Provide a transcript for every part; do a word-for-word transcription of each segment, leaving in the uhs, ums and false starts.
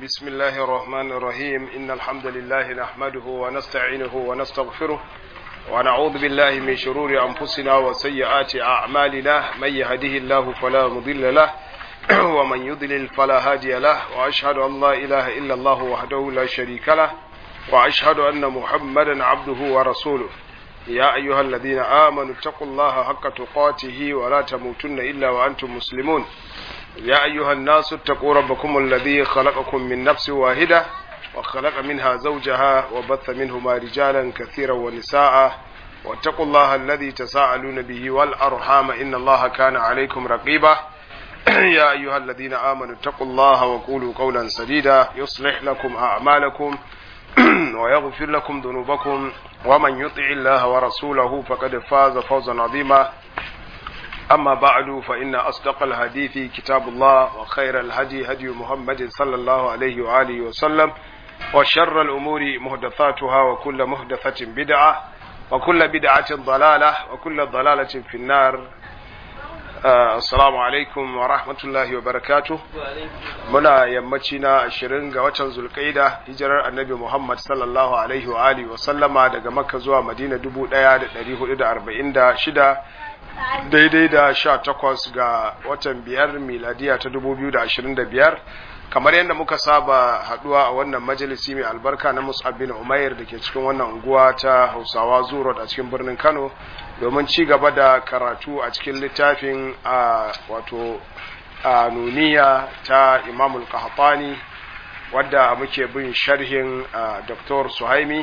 بسم الله الرحمن الرحيم إن الحمد لله نحمده ونستعينه ونستغفره ونعوذ بالله من شرور أنفسنا وسيئات أعمالنا من يهده الله فلا مضل له ومن يضلل فلا هادي له وأشهد أن لا إله إلا الله وحده لا شريك له وأشهد أن محمدا عبده ورسوله يا أيها الذين آمنوا اتقوا الله حق تقاته ولا تموتن إلا وأنتم مسلمون يا أيها الناس اتقوا ربكم الذي خلقكم من نفس واحدة وخلق منها زوجها وبث منهما رجالا كثيرا ونساء واتقوا الله الذي تساءلون به والأرحام إن الله كان عليكم رقيبا يا أيها الذين آمنوا اتقوا الله وقولوا قولا سديدا يصلح لكم أعمالكم ويغفر لكم ذنوبكم ومن يطع الله ورسوله فقد فاز فوزا عظيما أما بعد فإن أصدق الحديث كتاب الله وخير الهدي هدي محمد صلى الله عليه وآله وسلم وشر الأمور محدثاتها وكل محدثة بدعة وكل بدعة ضلالة وكل ضلالة في النار. Uh, assalamu alaikum wa rahmatullahi wa barakatuh. Muna yammacina ashirin ga watan Zulqaida hijirar Annabi Muhammad sallallahu alaihi wa alihi wa sallama daga Makka zuwa Madina dubu ɗaya da ɗari hudu da arba'in da shida daidai da sha takwas ga watan biyar miladiya ta dubu biyu da ashirin da biyar. Kamar yadda muka saba haduwa a wannan majalisi mai albarka na Mus'ab bin Umair da ke cikin wannan unguwa ta Hausawa Zuro a cikin birnin Kano domin ci gaba da karatu a cikin littafin a wato a nuniya ta Imamul Qahtani wadda muke bin sharhin Doktor Suhaimi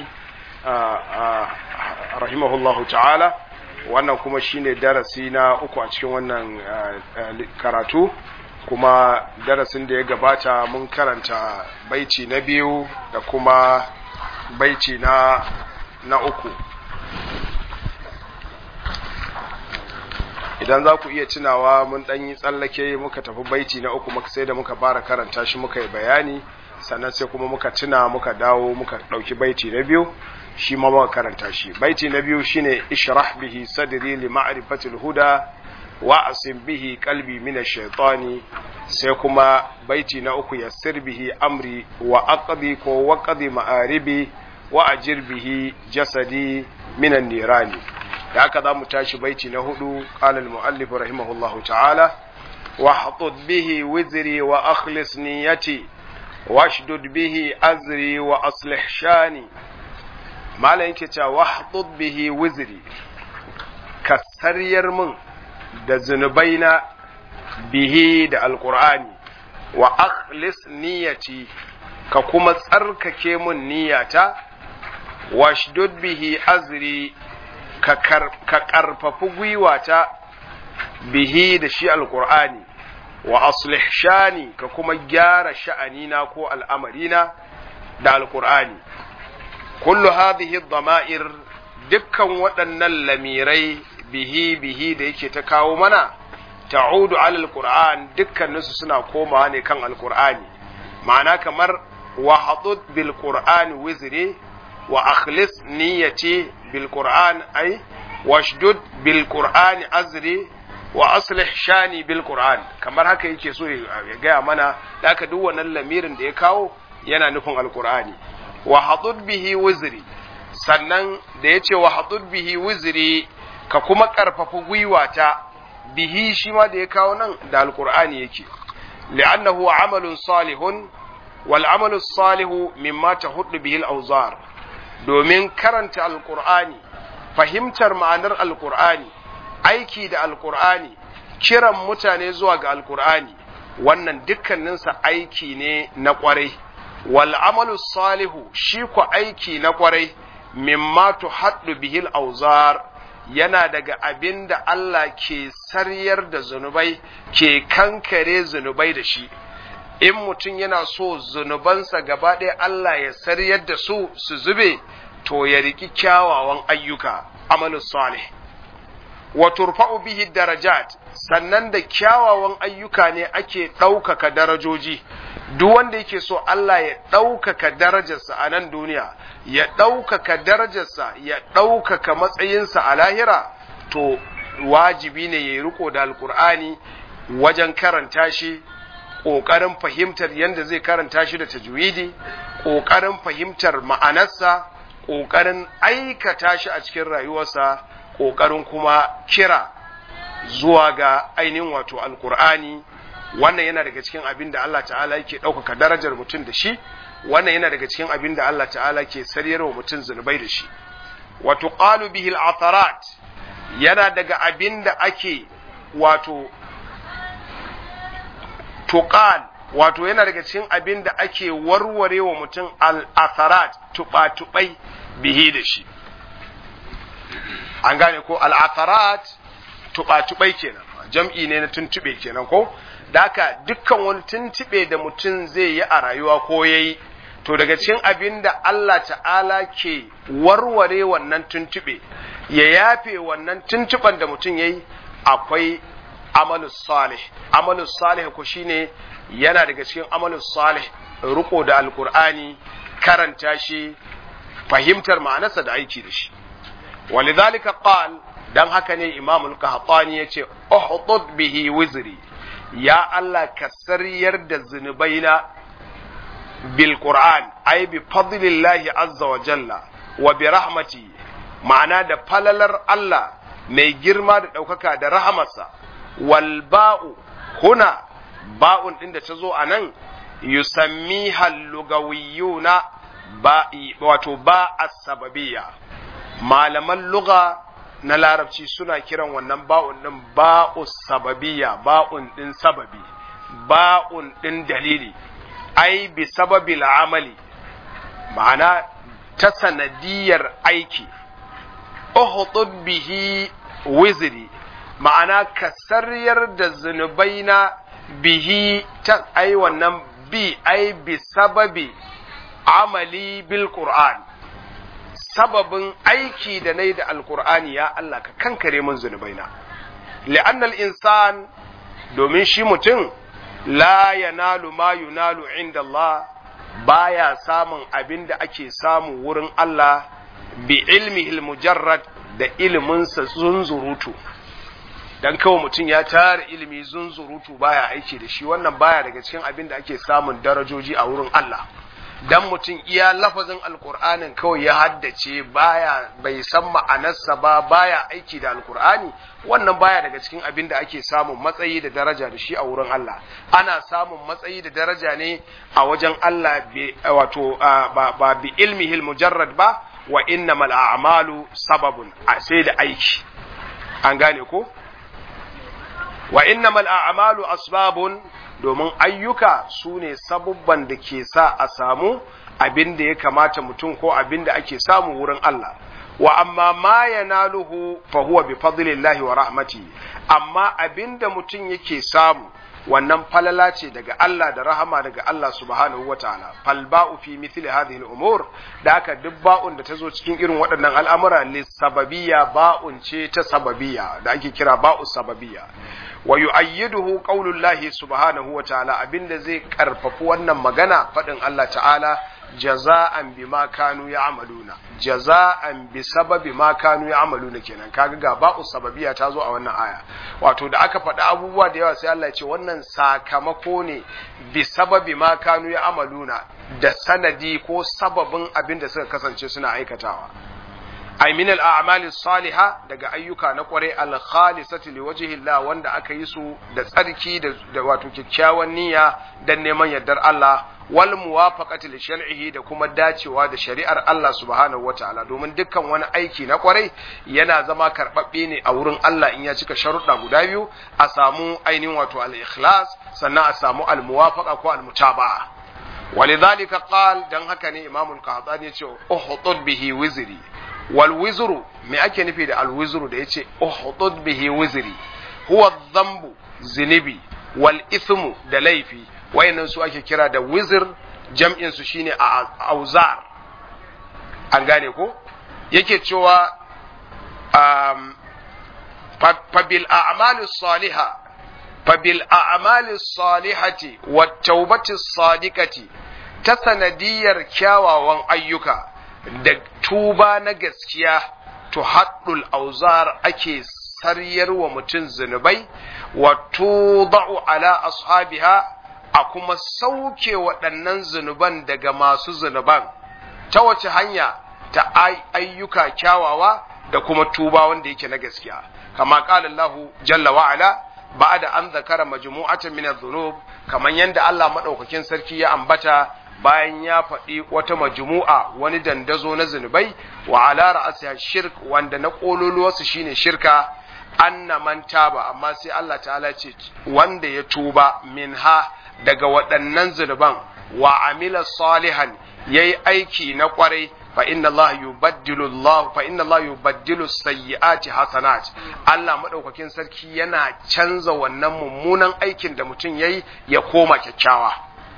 rahimahullahu ta'ala. Wannan kuma shine darasi na uku a cikin wannan karatu, kuma darasin da ya gabata mun karanta baiti na biyu da kuma baiti na na uku. Idan za ku iya tunawa mun ɗan yi tsallake muka tafi baiti na uku muka sai da muka fara karanta shi muka yi bayani, sannan sai kuma muka tuna muka dawo muka ɗauki baiti na biyu shi ma muka karanta shi. Baiti na biyu shine ishrah bihi sadri li ma'rifatil huda wa asim bihi qalbi min ash-shaytani, sai kuma baiti na uku yassir bihi amri wa aqdi ko waqdi ma'aribi wa ajir bihi jasadi min an-nirani. da haka za mu tashi baiti na hudu. qala al-muallif rahimahullahu ta'ala wa hatud bihi wizri wa akhlis niyyati washdud bihi azri wa aslih shani. malan yake cewa wa hatud bihi wizri, ka sariyar mun da zunubaina bihi da alqur'ani wa akhlis niyyati, ka kuma tsarkake mun niyyata washdud bihi azri, ka karfafi gwiwata bihi da shi alqur'ani wa aslih shani, ka kuma gyara sha'anina ko al'amarina da alqur'ani. kullu hadhihi ad-dama'ir, dukkan waɗannan lamirai bihi bihi da yake ta kawo mana ta'udu ala alqur'an, dukkaninsu suna komawa ne kan alqur'ani. ma'ana kamar wa hadud bil qur'ani wizri wa akhlis niyyati bil qur'an ay washdud bil qur'ani azri wa aslih shani bil qur'an, kamar haka yake so ya gaya mana. da haka duk wannan lamirin da ya kawo yana nufin alqur'ani. wa hadud bihi wizri, sannan da yace wa hadud bihi wizri, ka kuma karfafa gwiwata bihi, shi ma da ya kawo nan da alqur'ani yake. li'annahu amalun salihun wal amalu salihu mimma tahuddu bihi al-awzar, domin karanta alqur'ani, fahimtar ma'anar alqur'ani, aiki da alqur'ani, kiran mutane zuwa ga alqur'ani, wannan dukkaninsa aiki ne na kwarai. wal amalu salihu, shi ku aiki na kwarai, mimma tuhaddu bihi al-awzar, yana daga abin da Allah ke saryar da zunubai, ke kankare zunubai da shi. in mutum yana so zunubansa gaba ɗaya Allah ya saryar da su su zube, to ya riki kyawawan ayyuka, amalu salih. wa turfa'u bihi darajat, sannan da kyawawan ayyuka ne ake ɗaukaka darajoji. duk wanda yake so Allah ya ɗaukaka darajarsa a nan duniya, ya ɗaukaka darajarsa, ya ɗaukaka matsayinsa a lahira, to wajibi ne ya yi riko da alkur'ani wajen karanta shi, ƙoƙarin fahimtar yadda zai karanta shi da tajwidi, ƙoƙarin fahimtar ma'anarsa, ƙoƙarin aikata shi a cikin rayuwarsa, ƙoƙarin kuma kira zuwa ga ainihin wato alkur'ani. Wannan yana daga cikin abin da Allah ta'ala yake ɗaukaka darajar mutum da shi, wannan yana daga cikin abin da Allah ta'ala ke saryarwa mutum zunubai da shi. Wato qalu bihi al-atharat, yana daga abin da ake wato tuqal, wato yana daga cikin abin da ake warware wa mutum al-atharat, tuba-tubai bihi da shi. An gane ko al-atharat tuba-tubai kenan, jam'i ne na tuntube kenan ko? Daka dukkan wani tuntube da mutum zai yi a rayuwa ko yayi, to daga cikin abin da Allah ta'ala ke warware wannan tuntube, ya yafe wannan tuntuban da mutum yayi, akwai amalus salih. Amalus salih ko shine yana daga cikin amalus salih riko da alqur'ani, karanta shi, fahimtar ma'anarsa da aiki da shi. Walidhalika qal, dan haka ne Imamul Qahtani yace uhdud bihi wizri, ya Allah ka sariyar da zunubaina bil Qur'an, ay bi fadlillahi azza wa jalla wa bi rahmati, ma'ana da falalar Allah mai girma da ɗaukaka da rahamarsa. Wal ba'u huna, ba'un ɗin da ta zo a nan, yusammiha lugawiyuna ba, wato ba as-sababiyya. Malaman lugha na larabci suna kiran wannan ba'un ɗin ba'us sababiyya, ba'un ɗin sababi, ba'un ɗin dalili, ai bi sababil amali, ma'ana ta sanadiyar aiki. Uhdud bihi wizri, ma'ana ka sarriyar da zunubaina bihi, ta ai wannan bi ai bi sababi amali bil Qur'an, sababin aiki da nayi da alqur'ani, ya Allah ka kankare min zunubaina. Li'annal insan, domin shi mutum, la yanalu ma yunalu inda Allah, baya samun abin da ake samu wurin Allah bi ilmihi mujarrad, da iliminsa zunzurutu. Dan kawai mutum ya tara ilimi zunzurutu baya aiki da shi, wannan baya daga cikin abin da ake samun darajoji a wurin Allah. Dan mutum iya lafazin alkur'anin kawai ya haddace, baya bai san ma'anarsa ba, baya aiki da alkur'ani, wannan baya daga cikin abin da ake samun matsayi da daraja da shi a wurin Allah. Ana samun matsayi da daraja ne a wajen Allah, wato ba bi ilmihil mujarrad ba, wa innamal a'malu sababun, sai da aiki. An gane ko? Wa innamal a'malu asbabun, domin ayyuka su ne sabubban da ke sa a samu abin da ya kamata mutum ko abin da ake samu wurin Allah. Wa amma ma yanaluhu fa huwa bi fadlillahi wa rahmati, amma abin da mutum yake samu wannan falala ce daga Allah da rahama daga Allah subhanahu wataala. Fal ba'u fi mithli hadhihi al-umur, da haka duk ba'un da tazo cikin irin waɗannan al'amura lisababiyya, ba'un ce ta sababiyya da ake kira ba'u sababiyya. Wa yu'ayyiduhu qaulullahi subhanahu wataala, abinda zai karfafi wannan magana fadin Allah ta'ala, jaza'an bima kanu ya'maluna, jaza'an bi sababi ma kanu ya'maluna kenan. Kaga ga ba'u sababiyya ta zo a wannan aya, wato da aka faɗi abubuwa da yawa sai Allah ya ce wannan sakamako ne bi sababi ma kanu ya'maluna, da sanadi ko sababin abin da suka kasance suna aikatawa. ay min al-a'mali salihah, daga ayyuka na kware al-khalisati liwajhi Allah, wanda aka yi su da tsarki da wato kyakkyawan niyya dan neman yardar Allah, wal muwafaqati li shar'ihi, da kuma dacewa da shari'ar Allah subhanahu wataala. Domin dukkan wani aiki na kwarai yana zama karbabbe ne a wurin Allah in ya cika sharuɗa guda biyu, a samu ainihin wato al-ikhlas, sannan a samu al-muwafaqa ko al-mutaba'a. walidhalika qal, dan haka ne Imam al-Qahtani ya ce uhdud bihi wizri. wal wizru, me ake nufi da al wizru da yace uhdud bihi wizri? huwa dhanbu, zinibi, wal ithmu, da laifi. wayannan su ake kira da wizr, jam'in su shine auzar. an gane ko? yake cewa um, fa bil a'mali salihah fa bil a'mali salihati wat tawbati sadiqati, ta sanadiyar kyawawan ayyuka da tuba na gaskiya, to haddul auzar, ake saryar wa mutum zunubai, wa tudau ala ashabiha, a kuma sauke waɗannan zunuban daga masu zunuban ta wace hanya ta ayyuka kyawawa da kuma tuba wanda yake na gaskiya kama qala Allahu jalla wa ala ba'da an zakara majmu'atan min adh-dhunub kaman yanda Allah madaukakin sarki ya ambata bayan ya faɗi wata majmu'a wani dandazo na zunubai wa ala ra'asiha shirk wanda na kololuwarsu shine shirka anna man taba amma sai Allah ta'ala ce wanda ya tuba minha daga waɗannan zunuban wa amila salihan yayi aiki na kwarai fa inna Allah yubaddilu Allah fa inna Allah yubaddilu sayyi'ati hasanat Allah madaukakin sarki yana canza wannan mummunan aikin da mutum yayi ya koma kyakkyawa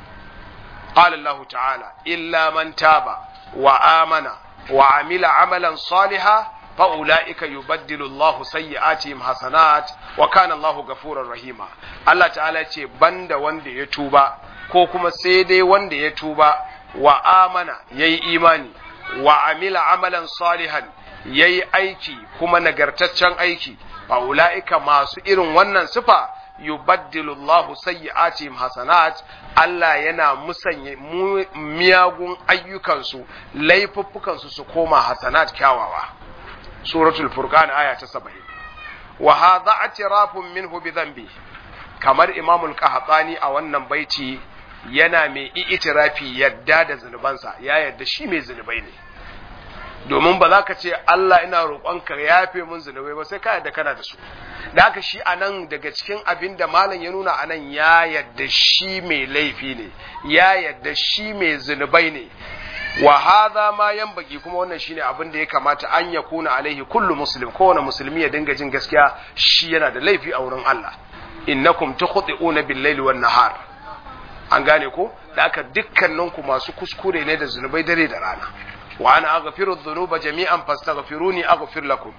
qala Allah ta'ala illa man taba wa amana wa amila amalan salihan fa ulaika yubaddilu Allah sayyi'atihim hasanat wa kana Allah ghafurur rahima Allah ta'ala ce banda wanda ya tuba ko kuma sai dai wanda ya tuba wa amana yayi imani wa amila amalan salihan yayi aiki kuma nagartaccen aiki fa ulaika masu irin wannan sifa yubaddilu Allahu sayyi'atihim hasanat Allah yana musanye miyagun ayyukansu laifuffukansu su koma hasanat kyawawa suratul furqan aya ta saba'in wa hadha atirafun minhu bi dhanbi kamar imamul qahtani a wannan baiti yana mai itirafi yadda da zunubansa ya yadda shi mai zunubai ne domin ba za ka ce Allah ina roƙonka yafe mun zunubai ba sai ka yadda kana da su da haka shi anan daga cikin abin da malam ya nuna anan ya yadda shi mai laifi ne ya yadda shi mai zunubai ne wa hadha ma yanbaghi kuma wannan shine abin da ya kamata an ya kuna alaihi kullu muslim kowane musulmi ya dinga jin gaskiya shi yana da laifi a wurin Allah innakum tukhti'una bil-laili wan-nahar an gane ko da aka dukkaninku masu kuskure ne da zunubai dare da rana wa ana aghfiru dhunuba jami'an fastaghfiruni aghfir lakum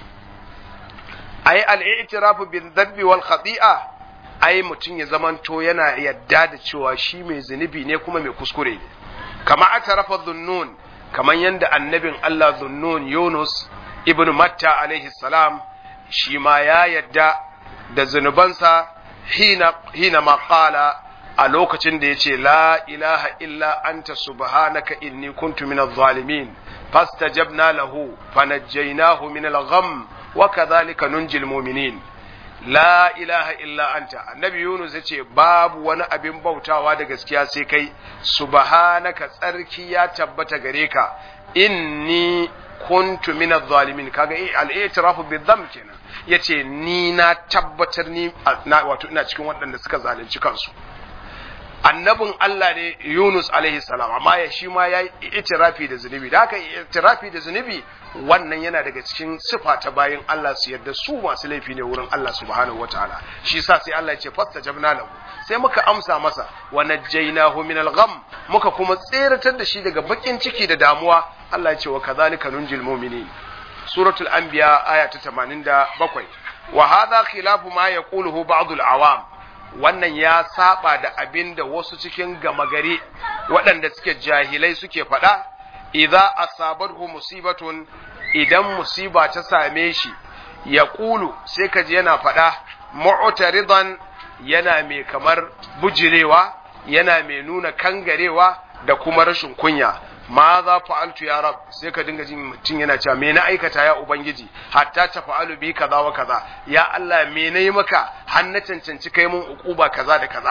ay al-i'tirafu bin-dhanbi wal khati'a ai mutun ya zamanto yana yadda da cewa shi mai zunubi ne kuma mai kuskure ne kama atarafa dhunnun kaman yanda annabin Allah dhunnun Yunus ibn Matta alaihi salam shi ma ya yadda da zunubansa hina hina ma qala a lokacin da ya ce la ilaha illa anta subhanaka inni kuntu minadh zalimin fastajabna lahu fanajjaynahu minal gham wa kadhalika nunjil mu'minin la ilaha illa anta annabi yunus ya ce babu wani abin bautawa da gaskiya sai kai subhanaka tsarki ya tabbata gare ka inni kuntu minadh zalimin kaga al-i'tirafu bidh-dhanb kenan yace ni na tabbatar ni wato ina cikin waɗanda suka zalunci kansu annabin Allah ne Yunus alaihi salam amma ya shi ma ya yi itirafi da zunubi da haka itirafi da zunubi wannan yana daga cikin sifa ta bayin Allah su yarda su masu laifi ne wurin Allah subhanahu wataala shi yasa sai Allah ya ce fastajabna lahu sai muka amsa masa wa najjaynahu min al-gham muka kuma tseratar da shi daga bakin ciki da damuwa Allah ya ce wa kadhalika nunjil mu'minin suratul anbiya aya ta tamanin da bakwai wa hadha khilafu ma yaquluhu ba'd al-awam wannan ya saba da abin da wasu cikin gama gari waɗanda suke jahilai suke faɗa idza asabathu musibatun idan musiba ta same shi ya ƙulu sai kaji yana faɗa mu'taridan yana mai kamar bujirewa yana mai nuna kangarewa da kuma rashin kunya ma za fa'altu ya rab sai ka dinga jin mutum yana cewa me na aikata ya ubangiji hatta ta fa'alu bi kaza wa kaza ya Allah me nayi maka har na cancanci kai mun ukuba kaza da kaza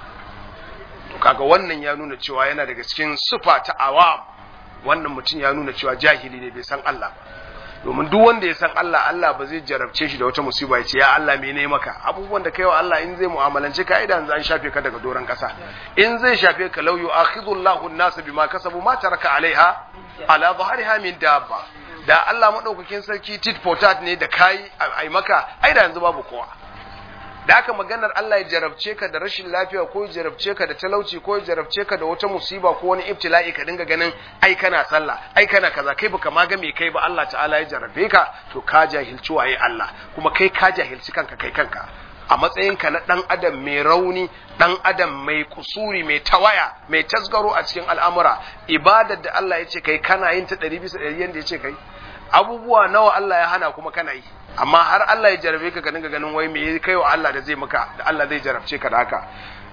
to kaga wannan ya nuna cewa yana daga cikin sifa ta awam wannan mutum ya nuna cewa jahili ne bai san Allah ba domin duk wanda ya san Allah Allah ba zai jarabce shi da wata musiba ya ce ya Allah me nayi maka abubuwan da kai wa Allah in zai mu'amalance ka idan an shafe ka daga doran kasa in zai shafe ka law yu'akhidhu Allahu an-nas bima kasabu ma taraka alaiha ala dhahriha min dabba da Allah madaukakin sarki tit for tat ne da kai ai maka ai da yanzu babu kowa da haka maganar Allah ya jarabce ka da rashin lafiya ko ya jarabce ka da talauci ko ya jarabce ka da wata musiba ko wani ibtila'i ka dinga ganin ai kana sallah ai kana kaza kai baka ma ga me kai ba Allah ta'ala ya jarabe ka to ka jahilci waye Allah kuma kai ka jahilci kanka kai kanka a matsayinka na dan adam mai rauni dan adam mai kusuri mai tawaya mai tasgaro a cikin al'amura ibadar da Allah ya ce kai kana yin ta ɗari bisa ɗari yanda ya ce kai abubuwa nawa Allah ya hana kuma kana yi amma har Allah ya jarabe ka ka dinga ganin wai me kai wa Allah da zai maka da Allah zai jarabce ka da haka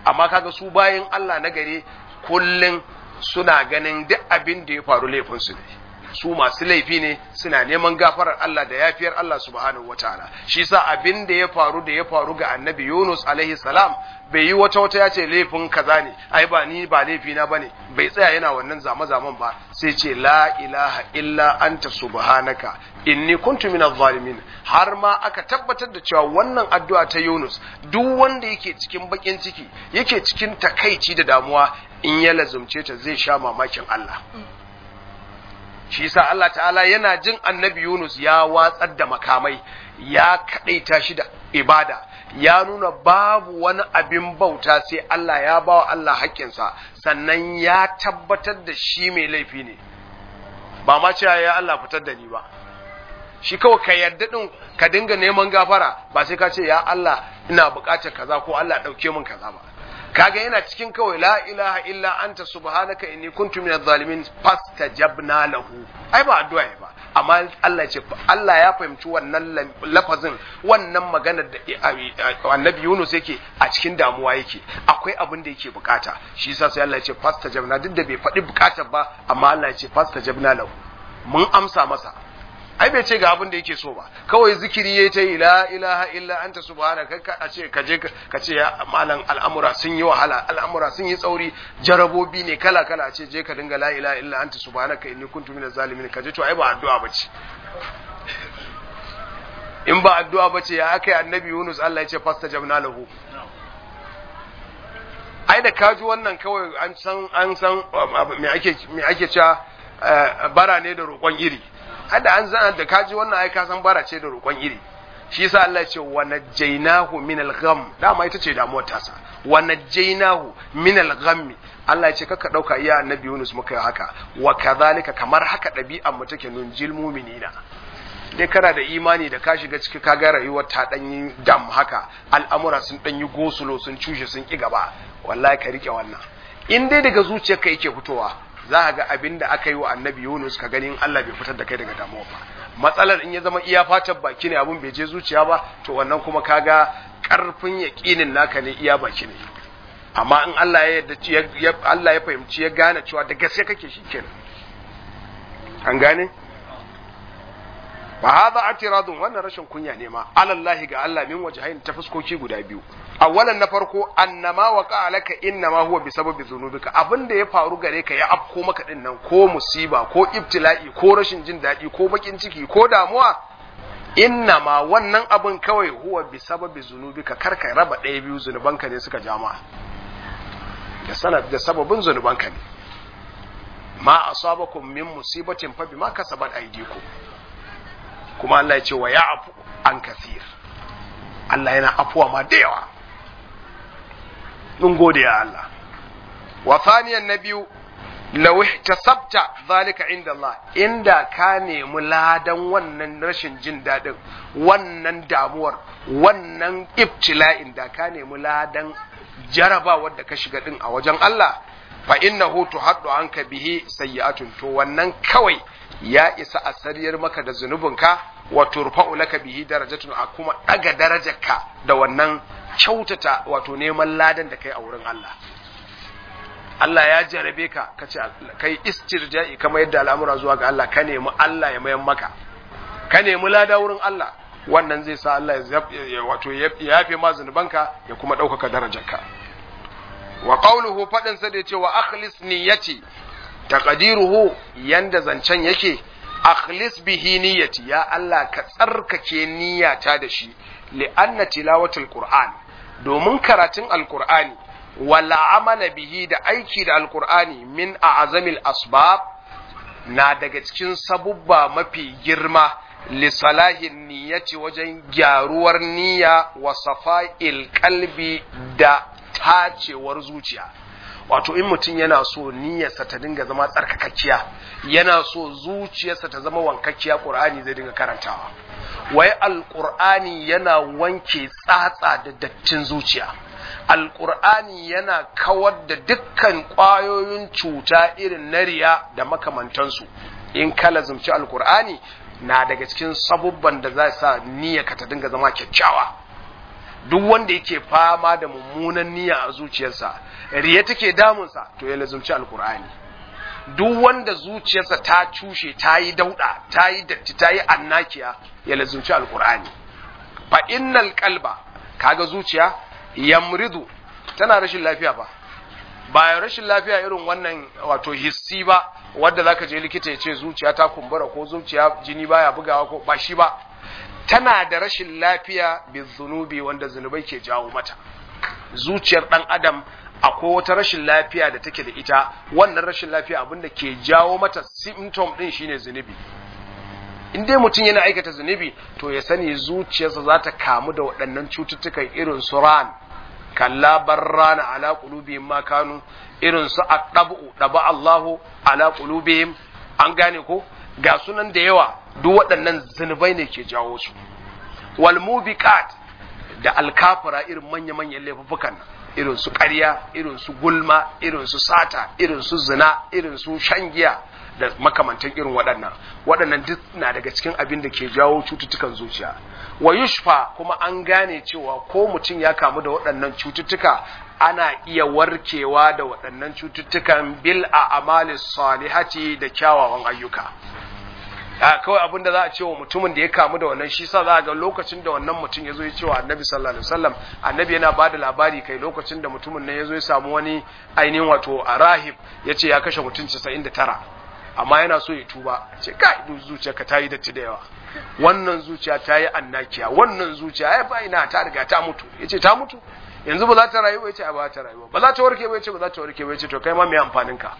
amma kaga su bayan Allah na gare kullun suna ganin duk abin da ya faru laifin su ne, su masu laifi ne, suna neman gafarar Allah da yafiyar Allah subhanahu wataala. shi yasa abin da ya faru da ya faru ga annabi Yunus alaihi salam bai yi wata wata ya ce laifin kaza ne, ai ba ni ba laifi na bane, bai tsaya yana wannan zama zaman ba, sai ce la ilaha illa anta subhanaka inni kuntu minaz zalimin. har ma aka tabbatar da cewa wannan addu'a ta Yunus duk wanda yake cikin bakin ciki yake cikin takaici da damuwa in ya lazumce ta zai sha mamakin Allah. shi yasa Allah ta'ala yana jin annabi Yunus ya watsar da makamai, ya kadaita shi da ibada, ya nuna babu wani abin bauta sai Allah, ya bawa Allah haƙƙinsa, sannan ya tabbatar da shi mai laifi ne, ba ma cewa ya Allah fitar da ni ba. shi kawai ka yarda din ka dinga neman gafara, ba sai ka ce ya Allah ina buƙatar kaza ko Allah ɗauke min kaza ba. kaga yana cikin kawai la ilaha illa anta subhanaka inni kuntu minaz zalimin fastajabna lahu, ai ba addu'a ne ba, amma Allah ya ce Allah ya fahimci wannan lafazin, wannan maganar da annabi Yunus yake a cikin damuwa yake, akwai abin da yake bukata, shi yasa sai Allah ya ce fastajabna, duk da bai faɗi bukatar ba, amma Allah ya ce fastajabna lahu, mun amsa masa. ai bai ce ga abin da yake so ba, kawai zikiri yayi ta la ilaha illa anta subhanaka, ka a ce ka je ka ce ya malan al'amura sun yi wahala, al'amura sun yi tsauri, jarabobi ne kala kala, a ce je ka dinga la ilaha illa anta subhanaka inni kuntu minaz zalimin, ka je to ai ba addu'a bace. in ba addu'a bace ya akai annabi Yunus Allah ya ce fastajabna lahu. ai da kaji wannan kawai an san an san me ake me ake cewa bara ne da roƙon iri. hada an zana da kaji wannan ai ka san bara ce da roƙon iri. shi yasa Allah ya ce wa najjaynahu min al-gham, dama ita ce damuwar tasa, wa najjaynahu min al-gham. Allah ya ce kaka dauka iya annabi Yunus muka yi haka, wa kadhalika, kamar haka dabi'an mu take nunjil mu'minina. dai kana da imani da ka shiga ciki kaga rayuwar ta dan yi dam haka, al'amura sun dan yi gosulo, sun cushe, sun ki gaba, wallahi ka rike wannan. in dai daga zuciyarka yake fitowa, za ka ga abin da aka yi wa annabi Yunus, ka ganin Allah bai fitar da kai daga damuwa ba. matsalar in ya zama iya fatan baki ne, abin bai je zuciya ba, to wannan kuma kaga karfin yaqinin naka ne iya baki ne. amma in Allah ya yarda, Allah ya fahimci, ya gane cewa da gaske kake, shikenan. an gane fa hadha atiradun, wannan rashin kunya ne ma alallahi ga Allah, min wajhain, ta fuskoki guda biyu. awalan na farko, annama waqa laka innama huwa bisababi dhunubika, abinda ya faru gare ka ya afko maka din nan, ko musiba ko ibtila'i ko rashin jin dadi ko bakin ciki ko damuwa, innama wannan abin kawai huwa bisababi dhunubika, karka raba ɗaya biyu, zunubanka ne suka jama, da sanad da sababin zunubanka ne. ma asabakum min musibatin fa bima kasabat aydikum, kuma Allah ya ce wa ya'fu an kathir, Allah yana afuwa ma da yawa. mun gode ya Allah. wa thaniyan nabiyu, law ihtasabta zalika inda Allah, inda ka nemi ladan wannan rashin jin dadin, wannan damuwar, wannan ibtila'in, da ka nemi ladan jarabawar da ka shiga din a wajen Allah, fa innahu tuhaddu anka bihi sayyi'atun, to wannan kawai ya isa a sariyar maka da zunubinka, wa turfa'u laka bihi darajatun, a kuma daga darajarka da wannan kyautata wato neman ladan da kai a wurin Allah. Allah ya jarabe ka, kace kai istirja'i, kamar yadda al'amura zuwa ga Allah, ka nemi Allah ya mayan maka, ka nemi lada wurin Allah, wannan zai sa Allah ya wato ya yafe ma zunubanka, ya kuma ɗaukaka darajarka. wa qawluhu, fadin sa da yace wa akhlis niyyati, taqdiruhu, yanda zancen yake, akhlis bihi niyyati, ya Allah ka tsarkake niyyata da shi, li anna tilawatul qur'an, domin karatun alqur'ani, wala amala bihi, da aiki da alqur'ani, min a'zamil asbab, na daga cikin sabubba mafi girma, li salahin niyyati, wajen gyaruwar niyya, wa safa'il qalbi, da tacewar zuciya. wato in mutum yana so niyyarsa ta dinga zama tsarkakakkiya, yana so zuciyarsa ta zama wankakkiya, qur'ani zai dinga karantawa. wai alqur'ani yana wanke tsatsa da dattin zuciya, alqur'ani yana kawar da dukkan ƙwayoyin cuta irin na riya da makamantansu. in kala zumci alqur'ani, na daga cikin sabubban da za sa niyyarka ta dinga zama kyakkyawa. duk wanda yake fama da mummunan niyya a zuciyarsa riya take damunsa to ya lazumci alqur'ani. Duk wanda zuciyarsa ta cushe ta yi dauda ta yi datti ta yi annakiya ya lazumci alqur'ani. fa innal qalba kaga zuciya yamridu tana rashin lafiya ba ba rashin lafiya irin wannan wato hissi ba wanda zaka je likita ya ce zuciya ta kumbura ko zuciya jini baya bugawa ko ba shi ba, tana da rashin lafiya bizunubi wanda zunubai ke jawo mata. Zuciyar dan adam akwai wata rashin lafiya da take da ita, wannan rashin lafiya abinda ke jawo mata symptom din shine zunubi. In dai mutum yana aikata zunubi to ya sani zuciyarsa za ta kamu da waɗannan cututtukan irin su ran, kalla barrana ala qulubihim ma kanu, irin su adabu daba Allahu ala qulubihim, an gane ko ga sunan da yawa, duk waɗannan zunubai ne ke jawo su. Wal mubiqat da alkafara irin manya-manyan laifukan nan, irin su ƙarya, irin su gulma, irin su sata, irin su zina, irin su shan giya da makamantan irin waɗannan waɗannan duk na daga cikin abin da ke jawo cututtukan zuciya. Wa yushfa kuma an gane cewa ko mutum ya kamu da waɗannan cututtuka ana iya warkewa da waɗannan cututtukan bil a amalis salihati da kyawawan ayyuka. a kawai abin da za a ce wa mutumin da ya kamu da wannan shi sa za a ga lokacin da wannan mutum ya zo ya ce wa annabi sallallahu alaihi wasallam, annabi yana ba da labari kai lokacin da mutumin nan ya zo ya samu wani ainihin wato a rahib ya ce ya kashe mutum casa'in da tara amma yana so ya tuba, ce kai zuciyarka ta yi datti da yawa, wannan zuciya ta yi annakiya, wannan zuciya ya fa ina ta riga ta mutu. Ya ce ta mutu yanzu ba za ta rayu ba? Ya ce ba za ta rayu ba. Ba za ta warke ba? Ya ce ba za ta warke ba. Ya ce to kai ma me amfanin ka?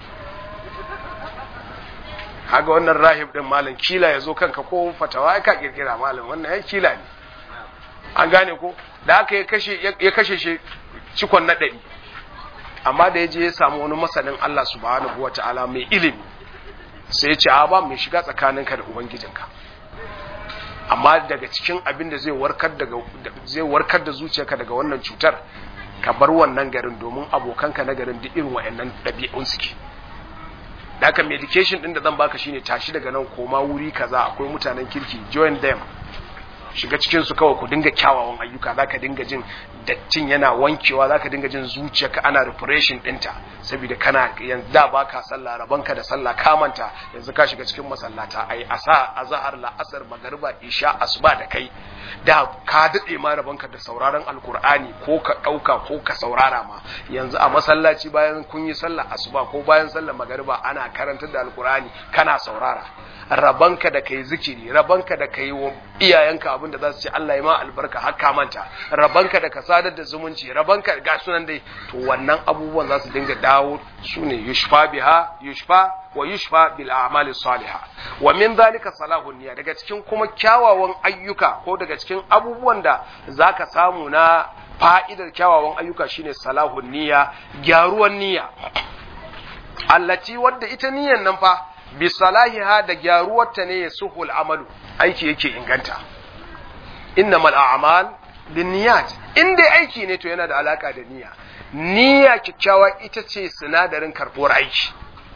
Haga wannan rahib din malam kila ya zo kanka ko fatawa ka kirkira malam, wannan ya kila ne, an gane ko da aka ya kashe ya kashe shi cikon na ɗari, amma da ya je ya samu wani masanin Allah subhanahu wataala mai ilimi sai ya ce a ba mai shiga tsakaninka da ubangijinka, amma daga cikin abin da zai warkar daga zai warkar da zuciyarka daga wannan cutar ka bar wannan garin, domin abokanka na garin duk irin wayannan ɗabi'un suke. Da haka medication din da zan baka shine tashi daga nan koma wuri kaza, akwai mutanen kirki, join them, shiga cikin su kawai ku dinga kyawawan ayyuka, zaka dinga jin dattin yana wankewa, zaka dinga jin zuciyarka ana refreshing dinta, saboda kana yanzu da baka sallah, rabanka da sallah ka manta, yanzu ka shiga cikin masallata ai asa azhar la asr magriba isha asuba da kai da ka dade ma rabanka da sauraron alkur'ani ko ka dauka ko ka saurara ma, yanzu a masallaci bayan kun yi sallah asuba ko bayan sallar magriba ana karantar da alkur'ani kana saurara, rabanka da kai zikiri, rabanka da kai iyayenka abinda za su ce Allah ya ma albarka har ka manta, rabanka da ka sadar da zumunci, rabanka ga sunan dai, to wannan abubuwan za su dinga dawo su ne yushfa biha yushfa wa yushfa bil a'mali salihah. Wa min zalika salahun niyya, daga cikin kuma kyawawan ayyuka ko daga cikin abubuwan da zaka samu na fa'idar kyawawan ayyuka shine salahun niyya, gyaruwan niyya, allati wadda ita niyyan nan fa bi salahiha da gyaruwarta ne ya suhul amalu, aiki yake inganta. Innamal a'mal binniyat, in dai aiki ne to yana da alaka da niyya. Niyya kikkiawa ita ce sinadarin karbuwar aiki.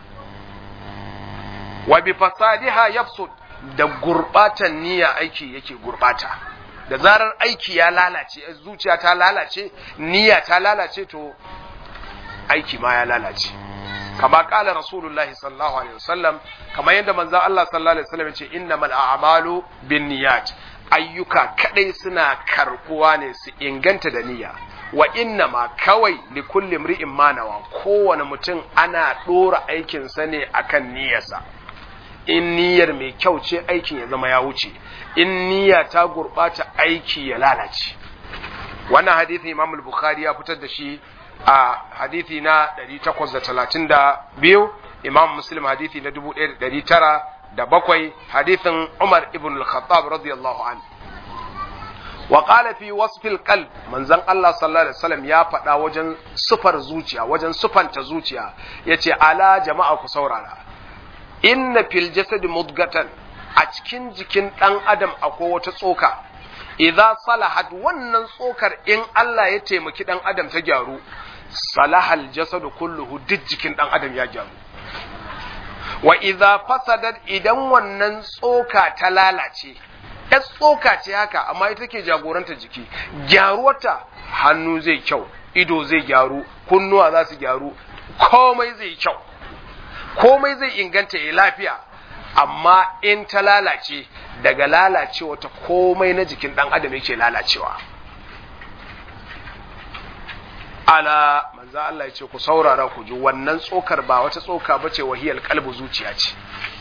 Wa bi fasadiha yafsud, da gurbatan niyya aiki yake gurbata. Da zarar aiki ya lalace, zuciya ta lalace, niyya ta lalace, to aiki ma ya lalace. Kama kala Rasulullahi sallallahu alaihi wasallam, kama yadda manzon Allah sallallahu alaihi wasallam ya ce innamal a'malu binniyat, ayyuka kadai suna karbuwa ne su inganta da niyya. Wa innama kawai li kulli imri'in ma nawa, kowane mutum ana dora aikin sa ne akan niyyarsa. In niyyar mai kyau ce aikin ya zama ya wuce, in niyya ta gurbata aiki ya lalace. Wannan hadisi Imam al-Bukhari ya fitar da shi a hadithi na ɗari takwas da talatin da biyu, Imam Muslim hadithi na dubu ɗaya da ɗari tara da bakwai, hadithin Umar ibn al-Khattab radiyallahu anhu. Wa qala fi wasfil qalb, manzon Allah sallallahu alaihi wasallam ya faɗa wajen sufar zuciya, wajen sufanta zuciya, yace ala jama'a ku saurara, inna fil jasad mudghatan, a cikin jikin dan adam akwai wata tsoka, idza salahat, wannan tsokar in Allah ya taimaki dan adam ta gyaru, salahal jasadu kulluhu, duk jikin dan adam ya gyaru. Wa idza fasadat, idan wannan tsoka ta lalace, yar tsoka ce haka amma ita ke jagoranta jiki. Gyaruwarta hannu zai kyau, ido zai gyaru, kunnuwa za su gyaru, komai zai kyau, komai zai inganta ya lafiya. Amma in ta lalace, daga lalacewa ta komai na jikin ɗan adam yake lalacewa. Ala manzo Allah ya ce ku saurara ku ji, wannan tsokar ba wata tsoka bace, wahiyal qalbu, zuciya ce.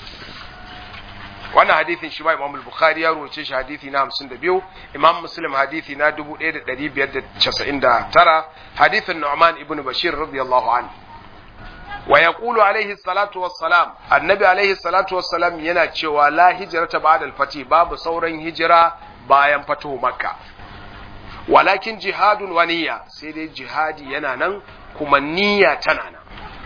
wannan hadithin shi ma Imam al-Bukhari ya rawace shi hadithi na hamsin da biyu, Imam Muslim hadithi na dubu ɗaya da ɗari biyar da casa'in da tara, hadithin Nu'man ibn Bashir radiyallahu anhu. Wa yaqulu alaihi salatu wassalam, annabi alaihi salatu wassalam yana cewa la hijrata ba'da al-fati, babu sauran hijira bayan fatuhu Makka. Walakin jihadun wa niyya, sai dai jihadi yana nan kuma niyya tana nan.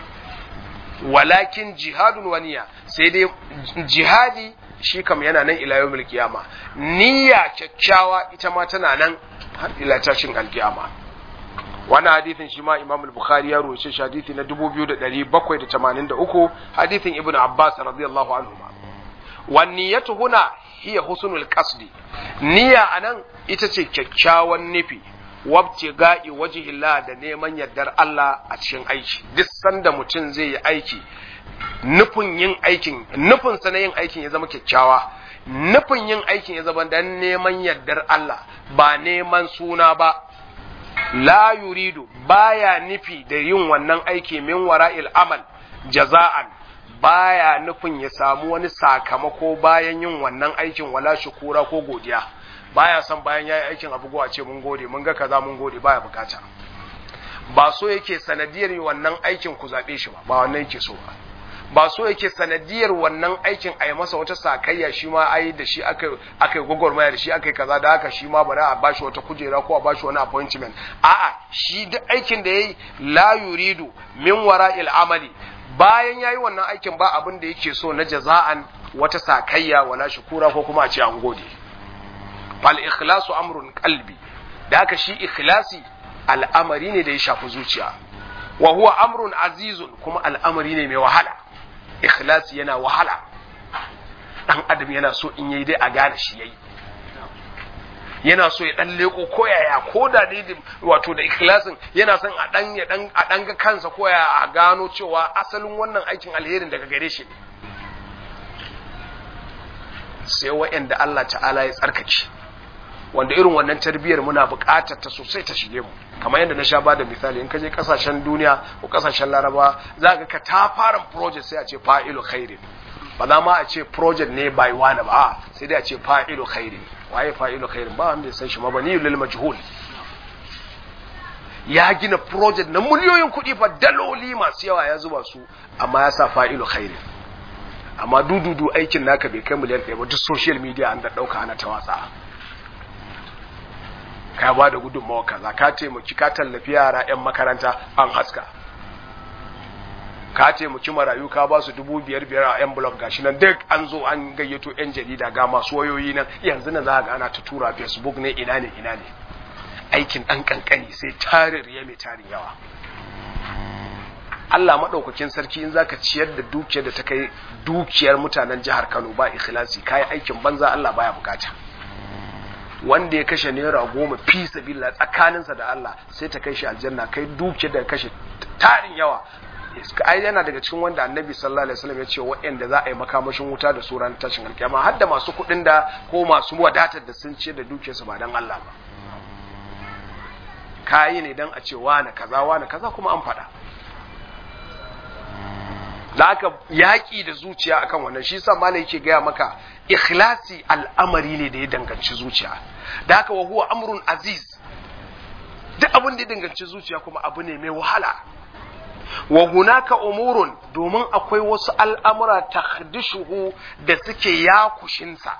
Walakin jihadun wa niyya, sai dai jihadi shi kam yana nan ila yawmil qiyama, niyya kyakkyawa ita ma tana nan har ila tashin alqiyama. Wannan hadithin shi ma Imam al-Bukhari ya rawaito shi hadithi na dubu biyu da ɗari bakwai da tamanin da uku, hadithin Ibn Abbas radiyallahu anhu. Wan niyyatu huna hiya husnul qasdi, niyya anan ita ce kyakkyawan nufi, wabtiga'i wajhillah, da neman yardar Allah a cikin aiki. Duk sanda mutum zai yi aiki, nufin yin aikin, nufin sa na yin aikin ya zama kyakkyawa, nufin yin aikin ya zama dan neman yardar Allah, ba neman suna ba. La yuridu, baya nufi da yin wannan aiki min wara'il amal jaza'an, baya nufin ya samu wani sakamako bayan yin wannan aikin, wala shukura ko godiya. Baya son bayan yayi aikin abu go a ce mun gode, mun ga kaza mun gode, baya bukata. Ba so yake sanadiyar wannan aikin ku zabe shi ba, ba wannan yake so ba. Ba so yake sanadiyar wannan aikin a yi masa wata sakayya, shi ma ai da shi aka aka yi gwagwarmaya da shi aka yi kaza, da haka shi ma bari a bashi wata kujera ko a bashi wani appointment. A'a, shi duk aikin da yayi la yuridu min wara'il amali, bayan yayi wannan aikin ba abin da yake so na jaza'an, wata sakayya wala shukura ko kuma a ce an gode. Fal ikhlasu amrun qalbi, da haka shi ikhlasi al'amari ne da ya shafi zuciya. Wa huwa amrun azizun, kuma al'amari ne mai wahala. Ikhlasi yana wahala, dan adam yana so in yayi dai a gane shi yayi, yana so ya dan leko koyaya, ko da dai wato da ikhlasin yana son a dan ya dan a dan ga kansa koya a gano cewa asalin wannan aikin alherin daga gare shi ne. Sai wa'anda Allah ta'ala ya tsarkake, wanda irin wannan tarbiyyar muna buƙatar ta sosai ta shige mu. Kamar yadda na sha ba da misali, in ka je kasashen duniya ko kasashen Laraba, za ka ka ta fara project sai a ce fa'ilu khairin, ba za ma a ce project ne by wani ba, sai dai a ce fa'ilu khairin. Waye fa'ilu khairin? Ba wanda ya san shi, mabani lil majhul. Ya gina project na miliyoyin kuɗi fa, daloli masu yawa ya zuba su, amma ya sa fa'ilu khairin. Amma dududu aikin naka bai kai miliyan ɗaya ba, duk social media an da ɗauka ana ta watsa. Ka ba da gudunmawa kaza, ka taimaki, ka tallafi yara 'yan makaranta an haska, ka taimaki marayu, ka ba su dubu biyar biyar a envelope, gashi nan duk an zo an gayyato 'yan jarida, ga masu wayoyi nan, yanzu nan za ga ana ta tura Facebook ne, ina ne ina ne. Aikin ɗan kankani sai tarin riya mai tarin yawa. Allah maɗaukakin sarki, in zaka ciyar da dukiyar da ta kai dukiyar mutanen jihar Kano ba ikhlasi, kai aikin banza, Allah baya bukata. Wanda ya kashe naira goma fi sabila tsakaninsa da Allah, sai ta kai shi aljanna. Kai duke da kashe tarin yawa, ai yana daga cikin wanda annabi sallallahu alaihi wasallam ya ce waɗanda za a yi makamashin wuta da su ran tashin alkiyama, har da masu kuɗin da ko masu wadatar da sun ce da dukiyarsu ba dan Allah ba. Kayi ne dan a ce wani kaza wani kaza, kuma an faɗa. Da aka yaƙi da zuciya akan wannan, shi sa malai yake gaya maka ikhlasi al'amari ne da ya danganci zuciya. Da haka wa huwa amrun aziz, duk abin da ya danganci zuciya kuma abu ne mai wahala. Wa hunaka umurun, domin akwai wasu al'amura takhdishuhu da suke yakushinsa.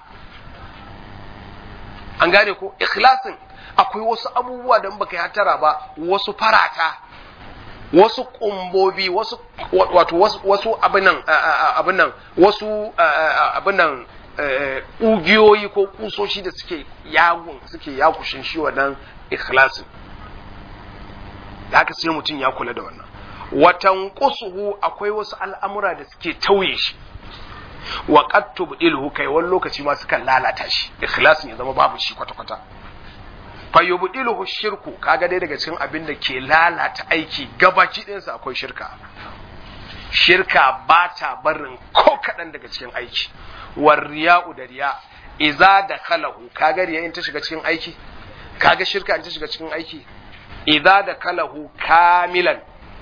An gane ko? Ikhlasin akwai wasu abubuwa da baka yi hatara ba, wasu farata, wasu kumbobi, wasu wato wasu wasu abinan abinan wasu abinan ugiyoyi ko kusoshi da suke yagun suke yakushin shi wannan ikhlasin. Da haka sai mutum ya kula da wannan. Watan qusuhu, akwai wasu al'amura da suke tauye shi. wa qad tubdiluhu kai wani lokaci ma sukan lalata shi ikhlasin ya zama babu shi kwata kwata fa yubdiluhu shirku kaga dai daga cikin abin da ke lalata aiki gabaki ɗayan sa akwai shirka shirka ba ta barin ko kaɗan daga cikin aiki war riya'u da riya iza da kalahu kaga riya in ta shiga cikin aiki kaga shirka in ta shiga cikin aiki iza da kalahu kamilan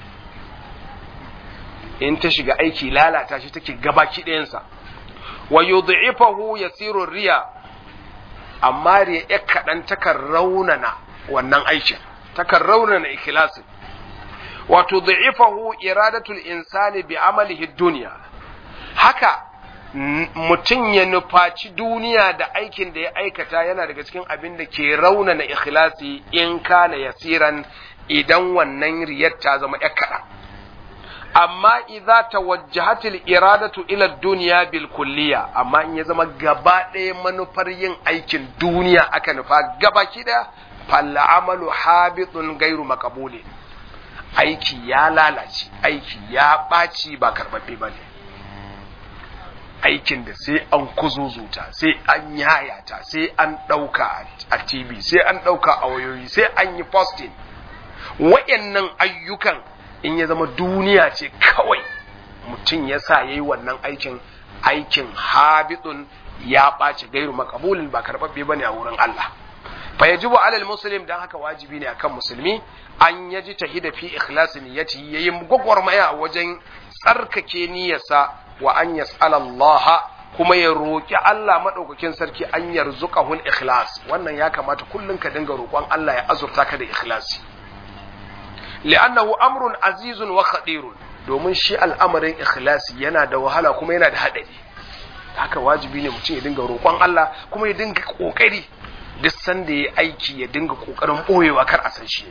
in ta shiga aiki lalata shi take gabaki ɗayansa wa yudhifahu yasiru riya amma riya ya kaɗan takan raunana wannan aikin takan raunana ikhlasin wa tudhifahu iradatul insani bi amalihi dunya haka mutum ya nufaci duniya da aikin da ya aikata yana daga cikin abin da ke raunana ikhlasi in kana yasiran idan wannan riyar ta zama ya kaɗan amma idza tawajjahatil iradatu ila dunya bil kulliya amma in ya zama gaba ɗaya manufar yin aikin duniya aka nufa gaba kida fal amalu habitun gairu maqbuli aiki ya lalace aiki ya ɓaci ba karɓaɓɓe ba ne aikin da sai an kuzuzuta sai an yayata sai an ɗauka a tv sai an ɗauka a wayoyi sai an yi posting wayannan ayyukan in ya zama duniya ce kawai mutum ya sa ya yi wannan aikin aikin habitun ya ɓaci gairu makabulin ba karɓaɓɓe ba ne a wurin Allah fa yajibu alal muslim dan haka wajibi ne akan musulmi an yaji tahida fi ikhlasi niyyati yayin gwagwarmaya wajen tsarkake niyyarsa wa an yas'ala Allah kuma ya roki Allah madaukakin sarki an yarzuqahu al-ikhlas wannan ya kamata kullun ka dinga roƙon Allah ya azurta ka da ikhlasi li'annahu amrun azizun wa khadirun domin shi al'amarin ikhlasi yana da wahala kuma yana da hadari haka wajibi ne mutum ya dinga roƙon Allah kuma ya dinga kokari duk sanda ya aiki ya dinga kokarin boyewa kar a san shi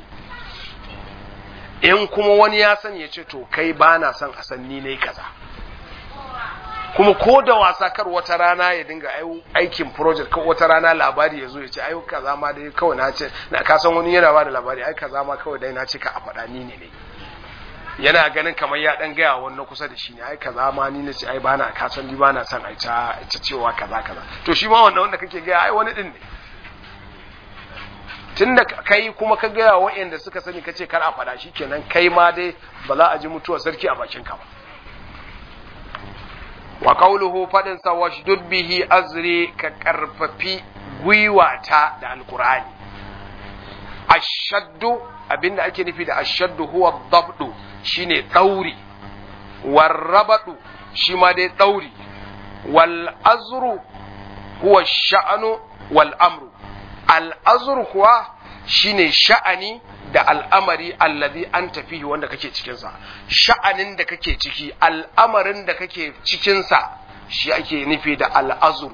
in kuma wani ya sani ya ce to kai ba na son a san ni ne kaza kuma ko da wasa kar wata rana ya dinga aikin project ko wata rana labari ya zo ya ce ai kaza ma dai kawai na ce na ka san wani yana ba da labari ai kaza ma kawai dai na ce ka a faɗa ni ne ne yana ganin kamar ya dan gaya wannan kusa da shi ne ai kaza ma ni ne ce ai bana ka san ni bana son ai ta cewa kaza kaza to shi ma wannan wanda kake gaya ai wani din ne tunda kai kuma ka gaya wa'anda suka sani kace kar a faɗa shi kenan kai ma dai ba za a ji mutuwar sarki a bakin ka ba wa qawluhu fadin sa washdud bihi azri ka karfafi gwiwata da alqur'ani ashaddu abinda ake nufi da ashaddu huwa ad-dabdu shine dauri warrabadu shi ma dai dauri wal azru huwa sha'anu wal amru al azru kuwa shine sha'ani da al'amari allazi an tafihi wanda kake cikinsa sha'anin da kake ciki al'amarin da kake cikinsa shi ake nufi da al'azur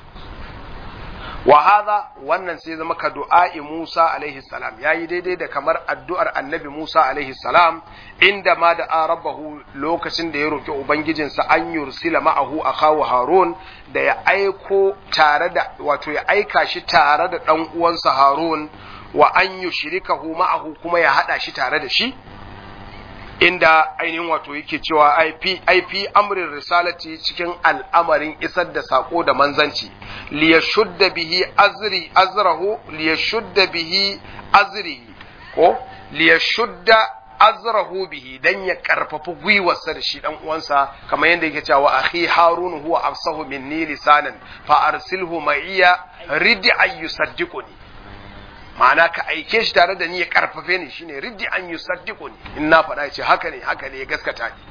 wa hadha wannan sai zama ka du'a'i Musa alaihi salam yayi daidai da kamar addu'ar annabi Musa alaihi salam inda ma da rabbahu lokacin da ya roki ubangijinsa an yursila ma'ahu akahu Harun da ya aiko tare da wato ya aika shi tare da dan uwansa Harun wa an yushrikahu ma'ahu kuma ya hada shi tare da shi inda ainihin wato yake cewa I P amrin risalati cikin al'amarin isar da sako da manzanci liyashudda bihi azri azrahu liyashudda bihi azri ko liyashudda azrahu bihi dan ya karfafa gwiwarsa da shi dan uwansa kamar yadda yake cewa akhi harun huwa afsahu minni lisanan fa arsilhu ma'iya ridi an yusaddiquni ma'ana ka aike shi tare da ni ya karfafe ni shine riddi an yusaddiquni in na faɗa yace haka ne haka ne ya gaskata ni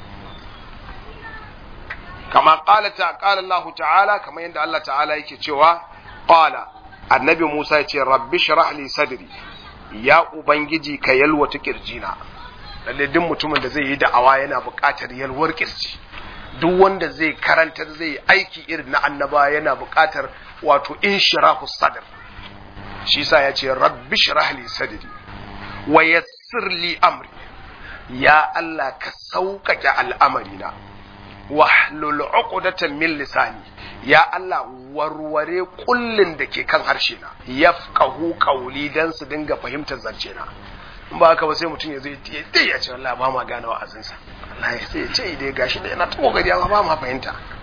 kama qala ta qala Allah ta'ala kamar yadda Allah ta'ala yake cewa qala annabi Musa yace rabbi shrah li sadri ya ubangiji ka yalwata kirjina lalle duk mutumin da zai yi da'awa yana buƙatar yalwar kirji duk wanda zai karantar zai aiki irin na annaba yana buƙatar wato inshirahu sadr shi sa ya ce rabbi shrah li sadri wa yassir li amri ya Allah ka sauƙaƙe al'amarina wahlul uqdatan min lisani ya Allah warware kullin da ke kan harshe na yafqahu qawli dan su dinga fahimtar zance na in ba haka ba sai mutum ya zai dai ya ce wallahi ba ma gane wa'azin sa Allah ya sai ya ce dai gashi da yana ta kokari amma ba ma fahimta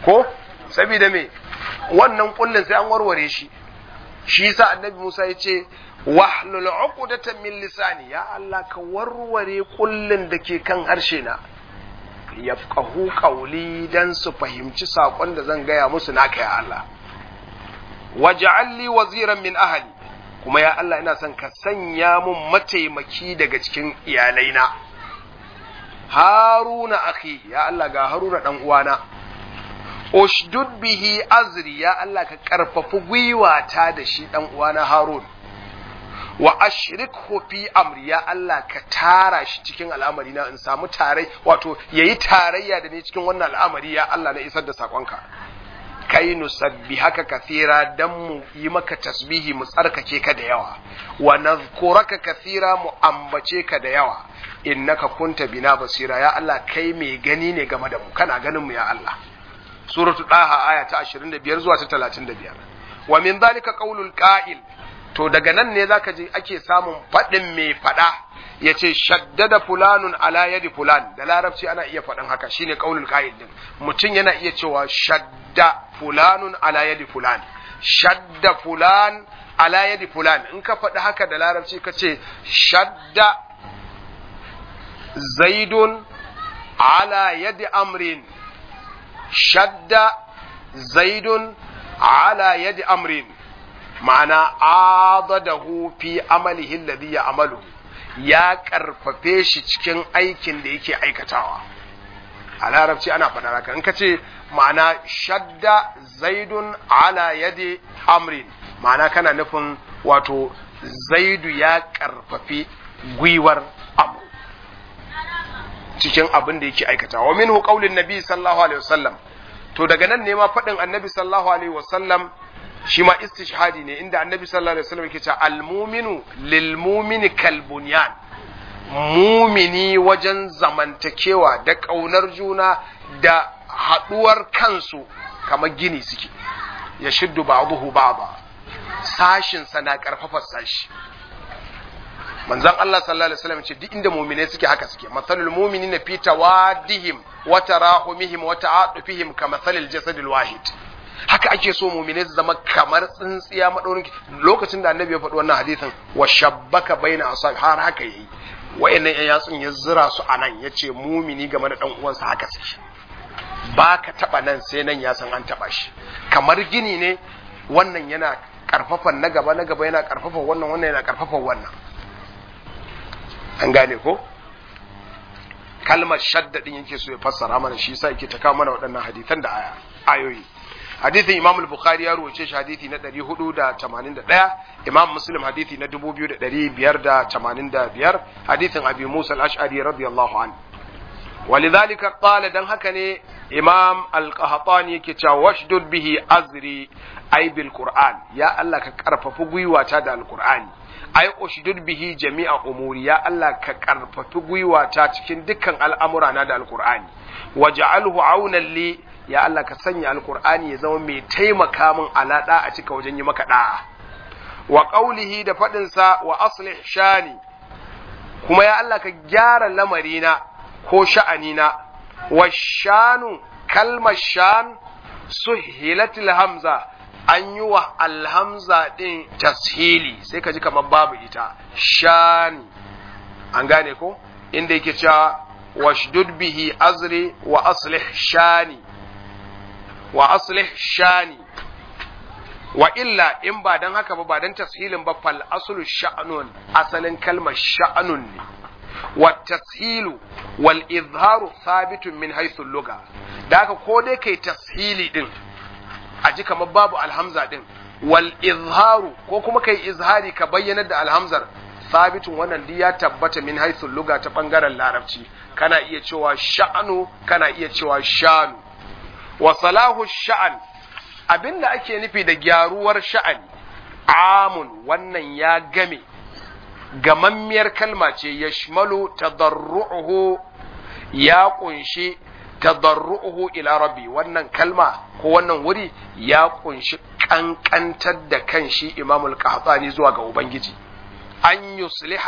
ko saboda me wannan kullun sai an warware shi shi yasa annabi Musa ya ce wahlul uqdatan min lisani ya Allah ka warware kullun dake kan harshe na yafqahu qawli dan su fahimci sakon da zan gaya musu naka ya Allah waj'al li waziran min ahli kuma ya Allah ina son ka sanya mun mataimaki daga cikin iyalaina Haruna akhi ya Allah ga Haruna dan uwana ushdud bihi azri ya Allah ka karfafi gwiwata da shi dan uwana Harun wa ashrikhu fi amri ya Allah ka tara shi cikin al'amari na in samu tarai wato yayi tarayya da ni cikin wannan al'amari ya Allah na isar da sakonka kai nusabbihaka kathira dan mu yi maka tasbihi mu tsarkake ka da yawa wa nadhkuraka kathira mu ambace ka da yawa innaka kunta bina basira ya Allah kai mai gani ne game da mu kana ganin mu ya Allah suratu daha aya ta ashirin da biyar zuwa ta talatin da biyar wa min zalika qaulul qa'il to daga nan ne zaka ji ake samun fadin mai fada yace shaddada fulanun ala yadi fulan da larabci ana iya fadin haka shine qaulul qa'il din mutun yana iya cewa shadda fulanun ala yadi fulan shadda fulan ala yadi fulan in ka fadi haka da larabci kace shadda zaidun ala yadi amrin shadda zaidun ala yadi amrin ma'ana adadahu fi amalihi alladhi ya'malu ya karfafe shi cikin aikin da yake aikatawa a larabci ana faɗa haka in kace ma'ana shadda zaidun ala yadi amrin ma'ana kana nufin wato zaidu ya karfafe gwiwar amru cikin abin da yake aikatawa wa minhu qaulin nabi sallallahu alaihi wasallam to daga nan ne ma faɗin annabi sallallahu alaihi wasallam shi ma istishhadi ne inda annabi sallallahu alaihi wasallam yake cewa al-mu'minu lil-mu'mini kal-bunyan mumini wajen zamantakewa da kaunar juna da haduwar kansu kamar gini suke ya shiddu ba'dahu ba'da sashin sa na karfafa sashi manzon Allah sallallahu alaihi wasallam ce duk inda mu'mine suke haka suke masalul mu'minina fi tawaddihim wa tarahumihim wa ta'atufihim kamathalil jasadil wahid haka ake so mu'mine su zama kamar tsintsiya madaurin lokacin da annabi ya faɗi wannan hadisin wa shabbaka baina asab har haka yayi wayannan ƴan yatsun ya zira su anan yace mu'mini game da dan uwansa haka suke baka taba nan sai nan ya san an taba shi kamar gini ne wannan yana karfafan na gaba na gaba yana karfafan wannan wannan yana karfafan wannan an gane ko kalmar shaddadin yake so ya fassara mana shi yasa yake ta kawo mana waɗannan hadisan da aya ayoyi hadithin Imam al-Bukhari ya rawace shi hadithi na ɗari hudu da tamanin da ɗaya, Imam Muslim hadithi na dubu biyu da ɗari biyar da tamanin da biyar, hadithin Abi Musa al-Ash'ari radiyallahu anhu. Walidhalika qala dan haka ne Imam al-Qahtani yake cewa washdud bihi azri ay bil Qur'an ya Allah ka karfafi gwiwata da al-Qur'ani ay ushdud bihi jami'a umuri ya Allah ka karfafi gwiwata cikin dukkan al'amura na da al-Qur'ani waj'alhu aunan li ya Allah ka sanya alkur'ani ya zama mai taimaka min alaɗa a cika wajen yi maka ɗa'a wa ƙaulihi da faɗinsa wa aslih shani kuma ya Allah ka gyara lamarina ko sha'anina wa shanu kalmar shan suhilatil hamza an yi wa alhamza ɗin tashili sai ka ji kamar babu ita shani an gane ko inda yake cewa washdud bihi azri wa aslih shani wa aslih shani wa illa in ba dan haka ba ba dan tashilin ba fal aslu sha'nun asalin kalmar sha'nun ne wa tashilu wal izharu thabitun min haythu lugha da haka ko dai kai tashili din a ji kamar babu alhamza din wal izharu ko kuma kai izhari ka bayyana da alhamzar thabitun wannan duk ya tabbata min haythu lugha ta bangaren larabci kana iya cewa sha'nu kana iya cewa shanu wa salahu sha'an abinda ake nufi da gyaruwar sha'ani amun wannan ya game gamammiyar kalma ce yashmalu tadarruhu ya kunshi tadarruhu ila rabbi wannan kalma ko wannan wuri ya kunshi kankantar da kanshi imamul qahtani zuwa ga ubangiji an yusliha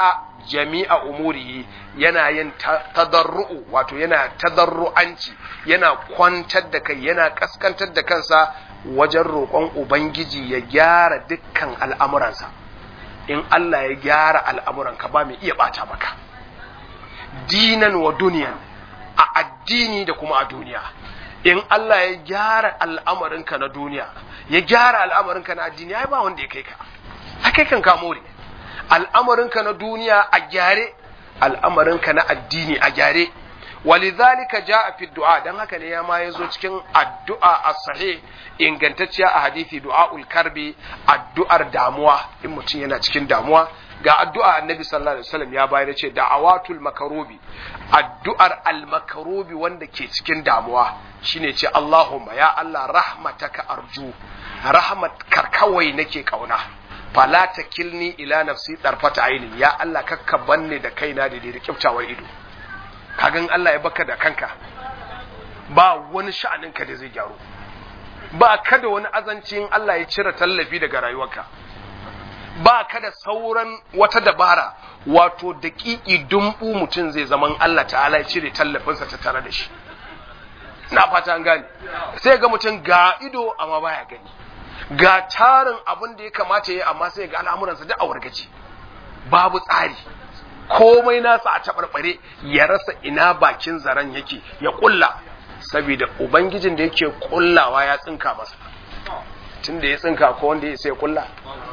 jami'a umurihi yana yin tadarru'u wato yana tadarru'anci yana kwantar da kai yana kaskantar da kansa wajen roƙon ubangiji ya gyara dukkan al'amuransa. In Allah ya gyara al'amuranka ba mai iya bata maka dinan wa duniyan, a addini da kuma a duniya. In Allah ya gyara al'amarinka na duniya ya gyara al'amarinka na addini, ai ba wanda ya kai ka, a kai kan ka more. Al'amarinka na duniya a gyare, al'amarinka na addini a gyare. Walidhalika jaa fi du'a, dan haka ne ya ma yazo cikin addu'a as-sahih ingantacciya a hadisi, du'aul karbi, addu'ar damuwa. In mutum yana cikin damuwa, ga addu'a annabi sallallahu alaihi wasallam ya bayar, ce da'awatul makarubi, addu'ar al-makarubi wanda ke cikin damuwa shine ce Allahumma ya Allah rahmataka arju, rahmatkar kawai nake kauna, fala takilni ila nafsi darfata ainin, ya Allah kakka banne da kaina da da kiftawar ido. Kagan Allah ya baka da kanka, ba wani sha'aninka da zai gyaru, ba ka da wani azancin Allah ya cire tallafi daga rayuwarka, ba ka da sauran wata dabara, wato daƙiƙi dumbu mutum zai zaman Allah ta'ala ya cire tallafinsa ta tare da shi. Ina fata an gane, sai ga mutum ga ido amma baya gani, ga tarin abin da ya kamata ya yi amma sai ga al'amuransa duk a wargaje, babu tsari, komai nasa a taɓarɓare, ya rasa ina bakin zaren yake ya ƙulla, saboda ubangijin da yake ƙullawa ya tsinka masa. Tun da ya tsinka ko wanda ya sai ƙulla,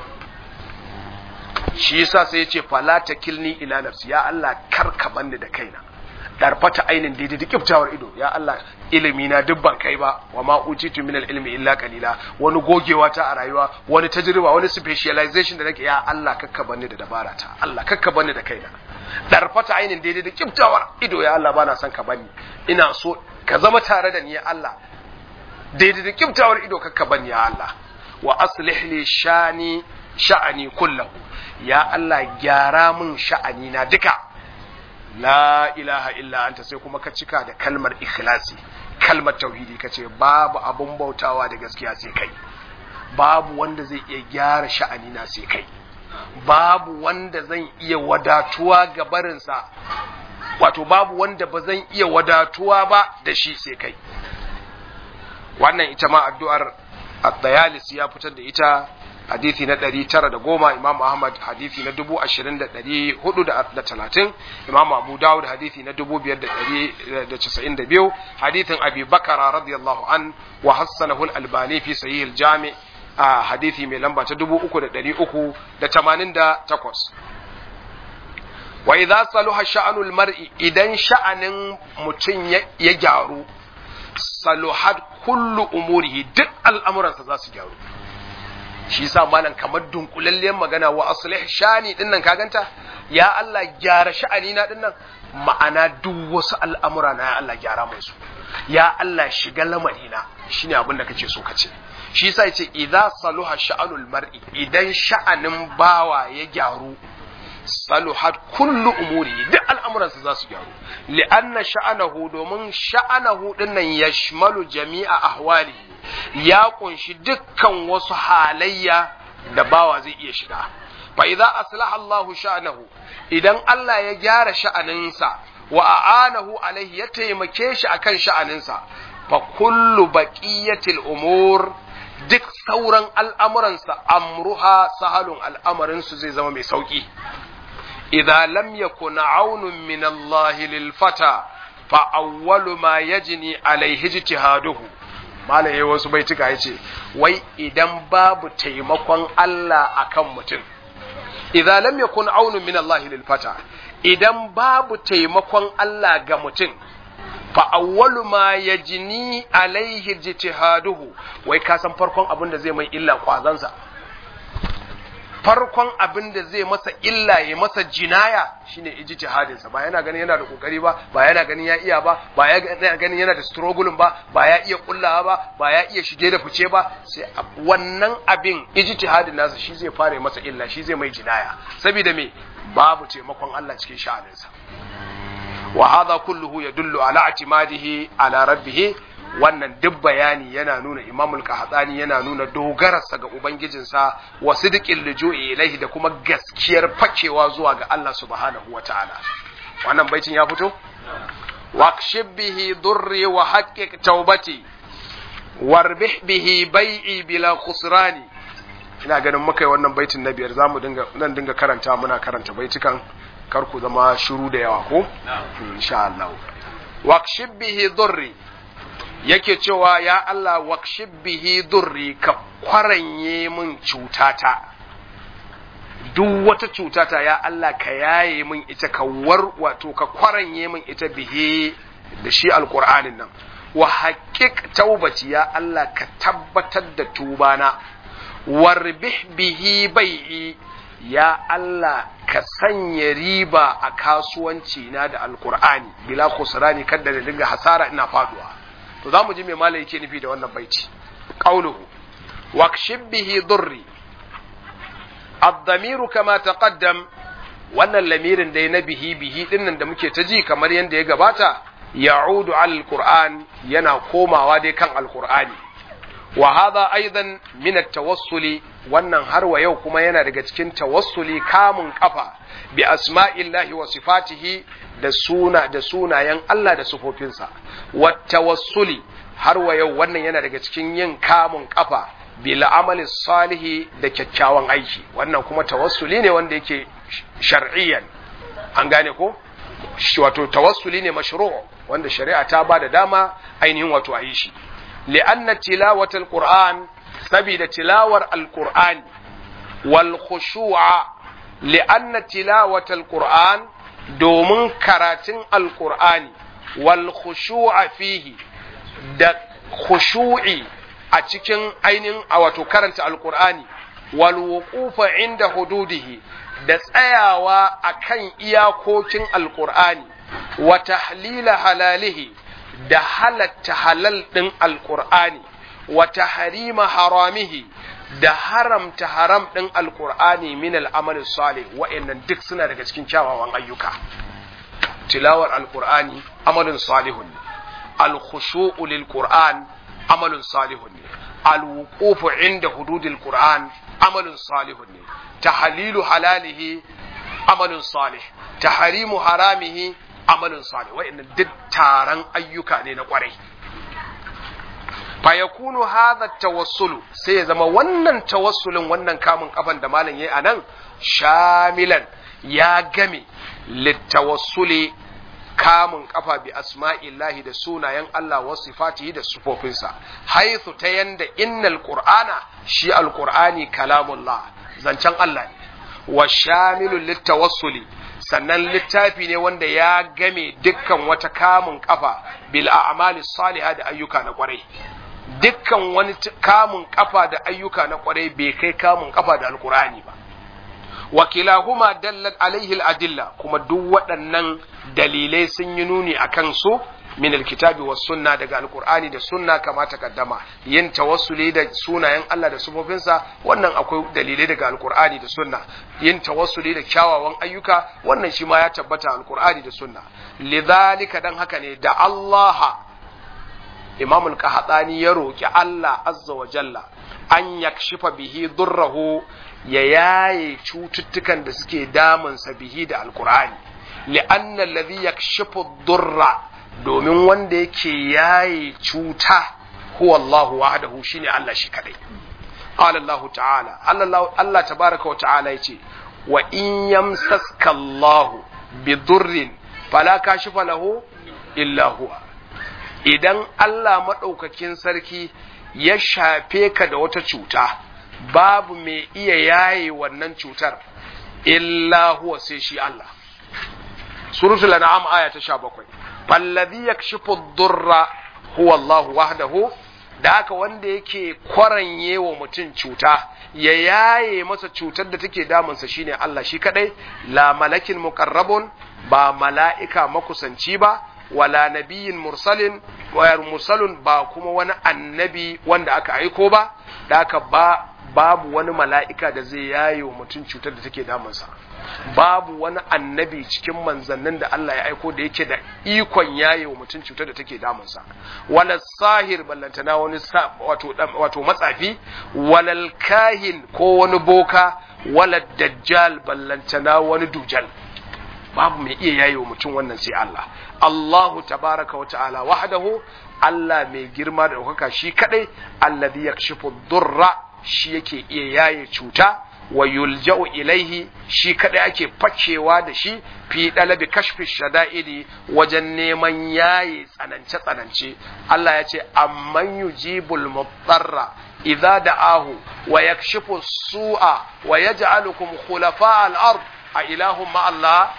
shi yasa sai ya ce fala takilni ila nafsi, ya Allah karka banni da kaina, darfata ainin daidai da kiftawar ido. Ya Allah ilimi na dubban kai ba, wa ma utitu min ilmi illa qalila, wani gogewa ta a rayuwa, wani tajriba, wani specialization da nake, ya Allah kakka banni da dabara ta, Allah kakka banni da kaina, darfata ainin daidai da kiftawar ido. Ya Allah bana son ka banni, ina so ka zama tare da ni ya Allah, daidai da kiftawar ido kakka banni ya Allah. Wa aslih li shani sha'ani kullahu, ya Allah gyara min sha'ani na duka. La ilaha illa anta, sai kuma ka cika da kalmar ikhlasi, kalmar tauhidi, kace babu abun bautawa da gaskiya sai kai, babu wanda zai iya gyara sha'ani na sai kai, babu wanda zan iya wadatuwa ga barinsa, wato babu wanda ba zan iya wadatuwa ba da shi sai kai. Wannan ita ma addu'ar At-Tayalisi ya fitar da ita, hadisi na ɗari tara da goma, Imam Ahmad hadisi na dubu ashirin da ɗari hudu da talatin, Imam Abu Dawud hadisi na dubu biyar da ɗari da casa'in da biyu, hadisin Abi Bakara radiyallahu an wa hassanahu al-Albani fi Sahih al-Jami' a hadisi mai lamba ta dubu uku da ɗari uku da tamanin da takwas. Wa idza saluha sha'anul mar'i, idan sha'anin mutum ya gyaru, saluhat kullu umurihi, duk al'amuransa za su gyaru. Shi yasa malam kamar dunkulallen magana, wa aslih shani dinnan ka ganta, ya Allah gyara sha'ani na dinnan, ma'ana duk wasu al'amura na ya Allah gyara mai su, ya Allah shiga lamari na, shine abin da kace so kace. Shi yasa yace idza saluha sha'anul mar'i, idan sha'anin bawa ya gyaru, saluhat kullu umuri, duk al'amuransa za su gyaru. Li'anna sha'anahu, domin sha'anahu dinnan yashmalu jami'a ahwali, ya kunshi dukkan wasu halayya da bawa zai iya shiga. Fa idza aslaha Allahu sha'anahu, idan Allah ya gyara sha'aninsa, wa a'anahu alaihi, ya taimake shi akan sha'aninsa, fa kullu baqiyatil umur, duk sauran al'amuransa amruha sahalun, al'amarinsu zai zama mai sauki. Idza lam yakun aunun min Allah lil fata, fa awwalu ma yajni alaihi ijtihaduhu. Malam yayi wasu baituka yace, wai idan babu taimakon Allah akan mutum, idza lam yakun aunun min Allah lil fata, idan babu taimakon Allah ga mutum, fa awwalu ma yajni alaihi ijtihaduhu, wai ka san farkon abin da zai mai illa kwazansa, farkon abin da zai masa illa ya masa jinaya shine ijtihadinsa. Ba yana ganin yana da kokari ba, ba yana ganin ya iya ba, ba yana ganin yana da struggling ba, ba ya iya kullawa ba, ba ya iya shige da fice ba, sai wannan abin ijtihadin nasa shi zai fara masa illa, shi zai mai jinaya, saboda me babu taimakon Allah cikin sha'aninsa. Wa hadha kulluhu yadullu ala i'timadihi ala rabbih, wannan duk bayani yana nuna Imamul Qahtani yana nuna dogararsa ga ubangijinsa wa sidqil luju'i ilaihi da kuma gaskiyar fakewa zuwa ga Allah subhanahu wataala. Wannan baitin ya fito waqshib bihi durri wa haqqiq tawbati warbih bihi bai'i bila khusrani. Ina ganin muka yi wannan baitin na biyar zamu dinga nan dinga karanta muna karanta baitukan kar ku zama shiru da yawa ko insha Allah. Waqshib bihi durri yake cewa ya Allah waqshib bihi durri ka kwaranye min cutata, duk wata cutata ya Allah ka yaye min ita, ka war wato ka kwaranye min ita bihi da shi alqur'anin nan. Wa haqiq taubati ya Allah ka tabbatar da tubana, warbih bihi bai'i ya Allah ka sanya riba a kasuwanci na da alqur'ani bila khusrani, kada da dinga hasara ina faduwa. To zamu ji me malai yake nufi da wannan baiti. Qauluhu waqshib bihi durri, ad-damiru kama taqaddam, wannan lamirin dai na bihi bihi dinnan da muke ta ji kamar yanda ya gabata, ya'udu al-Qur'an, yana komawa dai kan al-Qur'ani. Wa hadha aidan min at-tawassuli, wannan har wa yau kuma yana daga cikin tawassuli, kamun kafa bi asma'illahi wa sifatihi, da suna da sunayen Allah da sifofinsa. Wa tawassuli, har wa yau wannan yana daga cikin yin kamun kafa bil amali salihi, da kyakkyawan aiki. Wannan kuma tawassuli ne wanda yake shar'iyyan, an gane ko, wato tawassuli ne mashru' wanda shari'a ta bada dama ainihin wato a yi shi. li'anna tilawatal qur'an, sabida tilawar alqur'ani, wal khushu'a, li'anna tilawatal qur'an, domin karatun alqur'ani, wal khushu'a fihi, da khushu'i a cikin ainihin a wato karanta alqur'ani, wal wuqufa inda hududihi, da tsayawa akan iyakokin alqur'ani, wa tahlila halalihi, da halatta halal ɗin alƙur'ani, wa tahrima haramihi, da haramta haram ɗin alƙur'ani min al'amalin salih, wa'annan duk suna daga cikin kyawawan ayyuka. Tilawar alƙur'ani amalin salihun ne, al-khushu'u lil qur'an amalin salihun ne, al-wuqufu inda hududil qur'an amalin salihun ne, tahlilu halalihi amalin salih, tahrimu haramihi amalin salih, wa'annan duk taron ayyuka ne na kwarai. Fa yakunu hadha tawassulu, sai ya zama wannan tawassulin, wannan kamun kafan da malam yayi anan, shamilan, ya game littawassuli, kamun kafa bi asma'illahi, da sunayen Allah wa sifatihi, da sufofinsa, haythu ta yanda innal qur'ana, shi alqur'ani kalamullah, zancen Allah ne, wa shamilul littawassuli, sannan littafi ne wanda ya game dukkan wata kamun kafa bil a'mali salihah, da ayyuka na kwarai. Dukkan wani kamun kafa da ayyuka na kwarai bai kai kamun kafa da alqur'ani ba. Wa kilahuma dallat alaihi al-adilla, kuma duk waɗannan dalilai sun yi nuni akan su min alkitabi was sunna, daga alqur'ani da sunna, kama takaddama. Yin tawassuli da sunayen Allah da sifofinsa, wannan akwai dalilai daga alqur'ani da sunna. Yin tawassuli da kyawawan ayyuka, wannan shi ma ya tabbata alqur'ani da sunna. Lidhalika, dan haka ne da Allah, Imam al-Qahtani ya roki Allah azza wa jalla an yakshifa bihi durrahu, ya yaye cututtukan da suke damunsa bihi da alqur'ani. Li'anna alladhi yakshifu durra, domin wanda yake yaye cuta, huwa Allahu wahdahu, shine Allah shi kadai. Qala Allah ta'ala, Allah Allah tabaaraka wa ta'ala yace, wa in yamsaska Allahu bi durrin fala kashifa lahu illa huwa. Idan Allah madaukakin sarki ya shafe ka da wata cuta, babu mai iya yaye wannan cutar illa huwa, sai shi Allah. Suratul An'am aya ta sha bakwai. Falladhi yakshifu ad-durra huwa Allah wahdahu, da haka wanda yake kwaranye wa mutum cuta, ya yaye masa cutar da take damunsa shine Allah shi kadai, la malakin muqarrabun, ba mala'ika makusanci ba, wala nabiyyin mursalin wa mursalun, ba kuma wani annabi wanda aka aiko ba, da haka ba babu wani mala'ika da zai yaye wa mutum cutar da take damunsa, babu wani annabi cikin manzannin da Allah ya aiko da yake da ikon yaye wa mutum cutar da take damunsa, wala sahir ballantana wani wato, wato matsafi, walal kahin ko wani boka, wala dajjal ballantana wani dujal. Babu mai iya yaye wa mutum wannan sai Allah. Allahu tabaraka wa ta'ala wahdahu, Allah mai girma da ɗaukaka shi kadai, alladhi yakshifu durra, shi yake iya yaye cuta, wa yulja'u ilaihi, shi kadai ake fakewa da shi, fi dalabi kashfi shada'idi, wajen neman yaye tsanance tsanance. Allah ya ce amman yujibul mudarra idza da'ahu wa yakshifu su'a wa yaj'alukum khulafa al-ard, a ilahum ma Allah.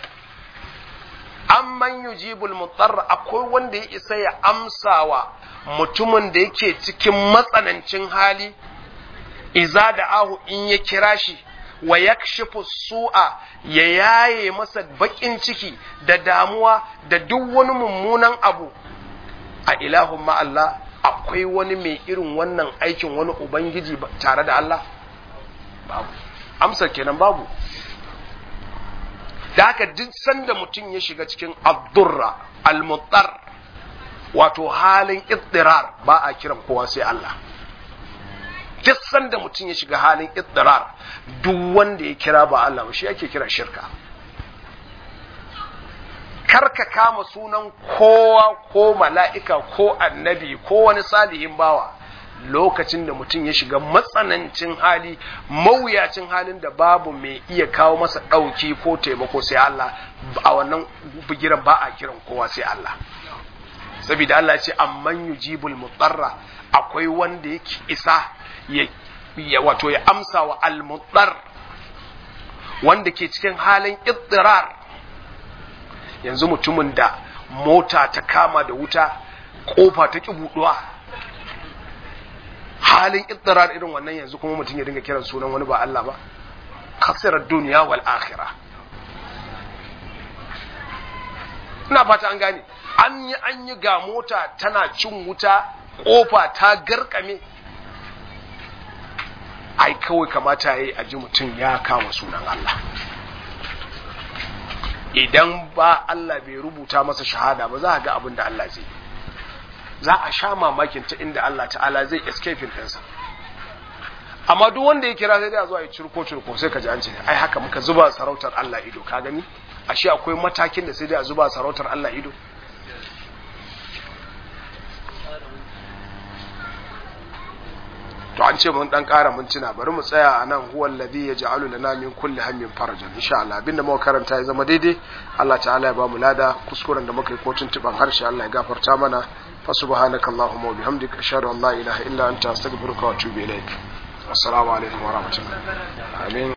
Amman yujibul mudarra, akwai wanda ya isa ya amsawa mutumin da yake cikin matsanancin hali, iza da ahu in ya kira shi, wa yakshifu su'a, ya yaye masa bakin ciki da damuwa da duk wani mummunan abu, a ilahun ma Allah. Akwai wani mai irin wannan aikin, wani ubangiji tare da Allah? Babu. Amsar kenan babu. Da haka duk sanda mutum ya shiga cikin addurra al-muttar, wato halin iddirar, ba a kiran kowa sai Allah. Duk sanda mutum ya shiga halin iddirar, duk wanda ya kira ba Allah ba, shi ake kira shirka. Karka kama sunan kowa ko mala'ika ko annabi ko wani salihin bawa lokacin da mutum ya shiga matsanancin hali, mawuyacin halin da babu mai iya kawo masa ɗauki ko taimako sai Allah. A wannan bigiran ba a kiran kowa sai Allah. Saboda Allah ya ce amman yujibul mudarra, akwai wanda yake isa ya wato ya amsa wa al-mudar, wanda ke cikin halin iddirar. Yanzu mutumin da mota ta kama da wuta, kofa ta ki buduwa, halin iddirar irin wannan, yanzu kuma mutum ya dinga kiran sunan wani ba Allah ba, khasirar duniya wal akhirah. Ina fata an gane, an yi an yi ga mota tana cin wuta, kofa ta garkame, ai kawai kamata yayi a ji mutum ya kama sunan Allah. Idan ba Allah bai rubuta masa shahada ba, za a ga abin da Allah zai, za a sha mamakin ta inda Allah ta'ala zai escape ɗinsa. Amma duk wanda ya kira sai dai a zuwa ya cirko cirko, sai ka ji an ce ai haka muka zuba sarautar Allah ido. Ka gani ashe akwai matakin da sai dai a zuba sarautar Allah ido. To an ce mun dan ƙara mintuna, bari mu tsaya a nan. Huwa alladhi yaj'alu lana min kulli hammin farajan. Insha Allah abinda muka karanta ya zama daidai, Allah ta'ala ya ba mu lada. Kuskuren da muka yi ko tuntuban harshe, Allah ya gafarta mana. Fa subhanakallahumma wa bihamdika, ashhadu an la ilaha illa anta, astaghfiruka wa atubu ilaik. Assalamu alaikum wa rahmatullahi. Amin.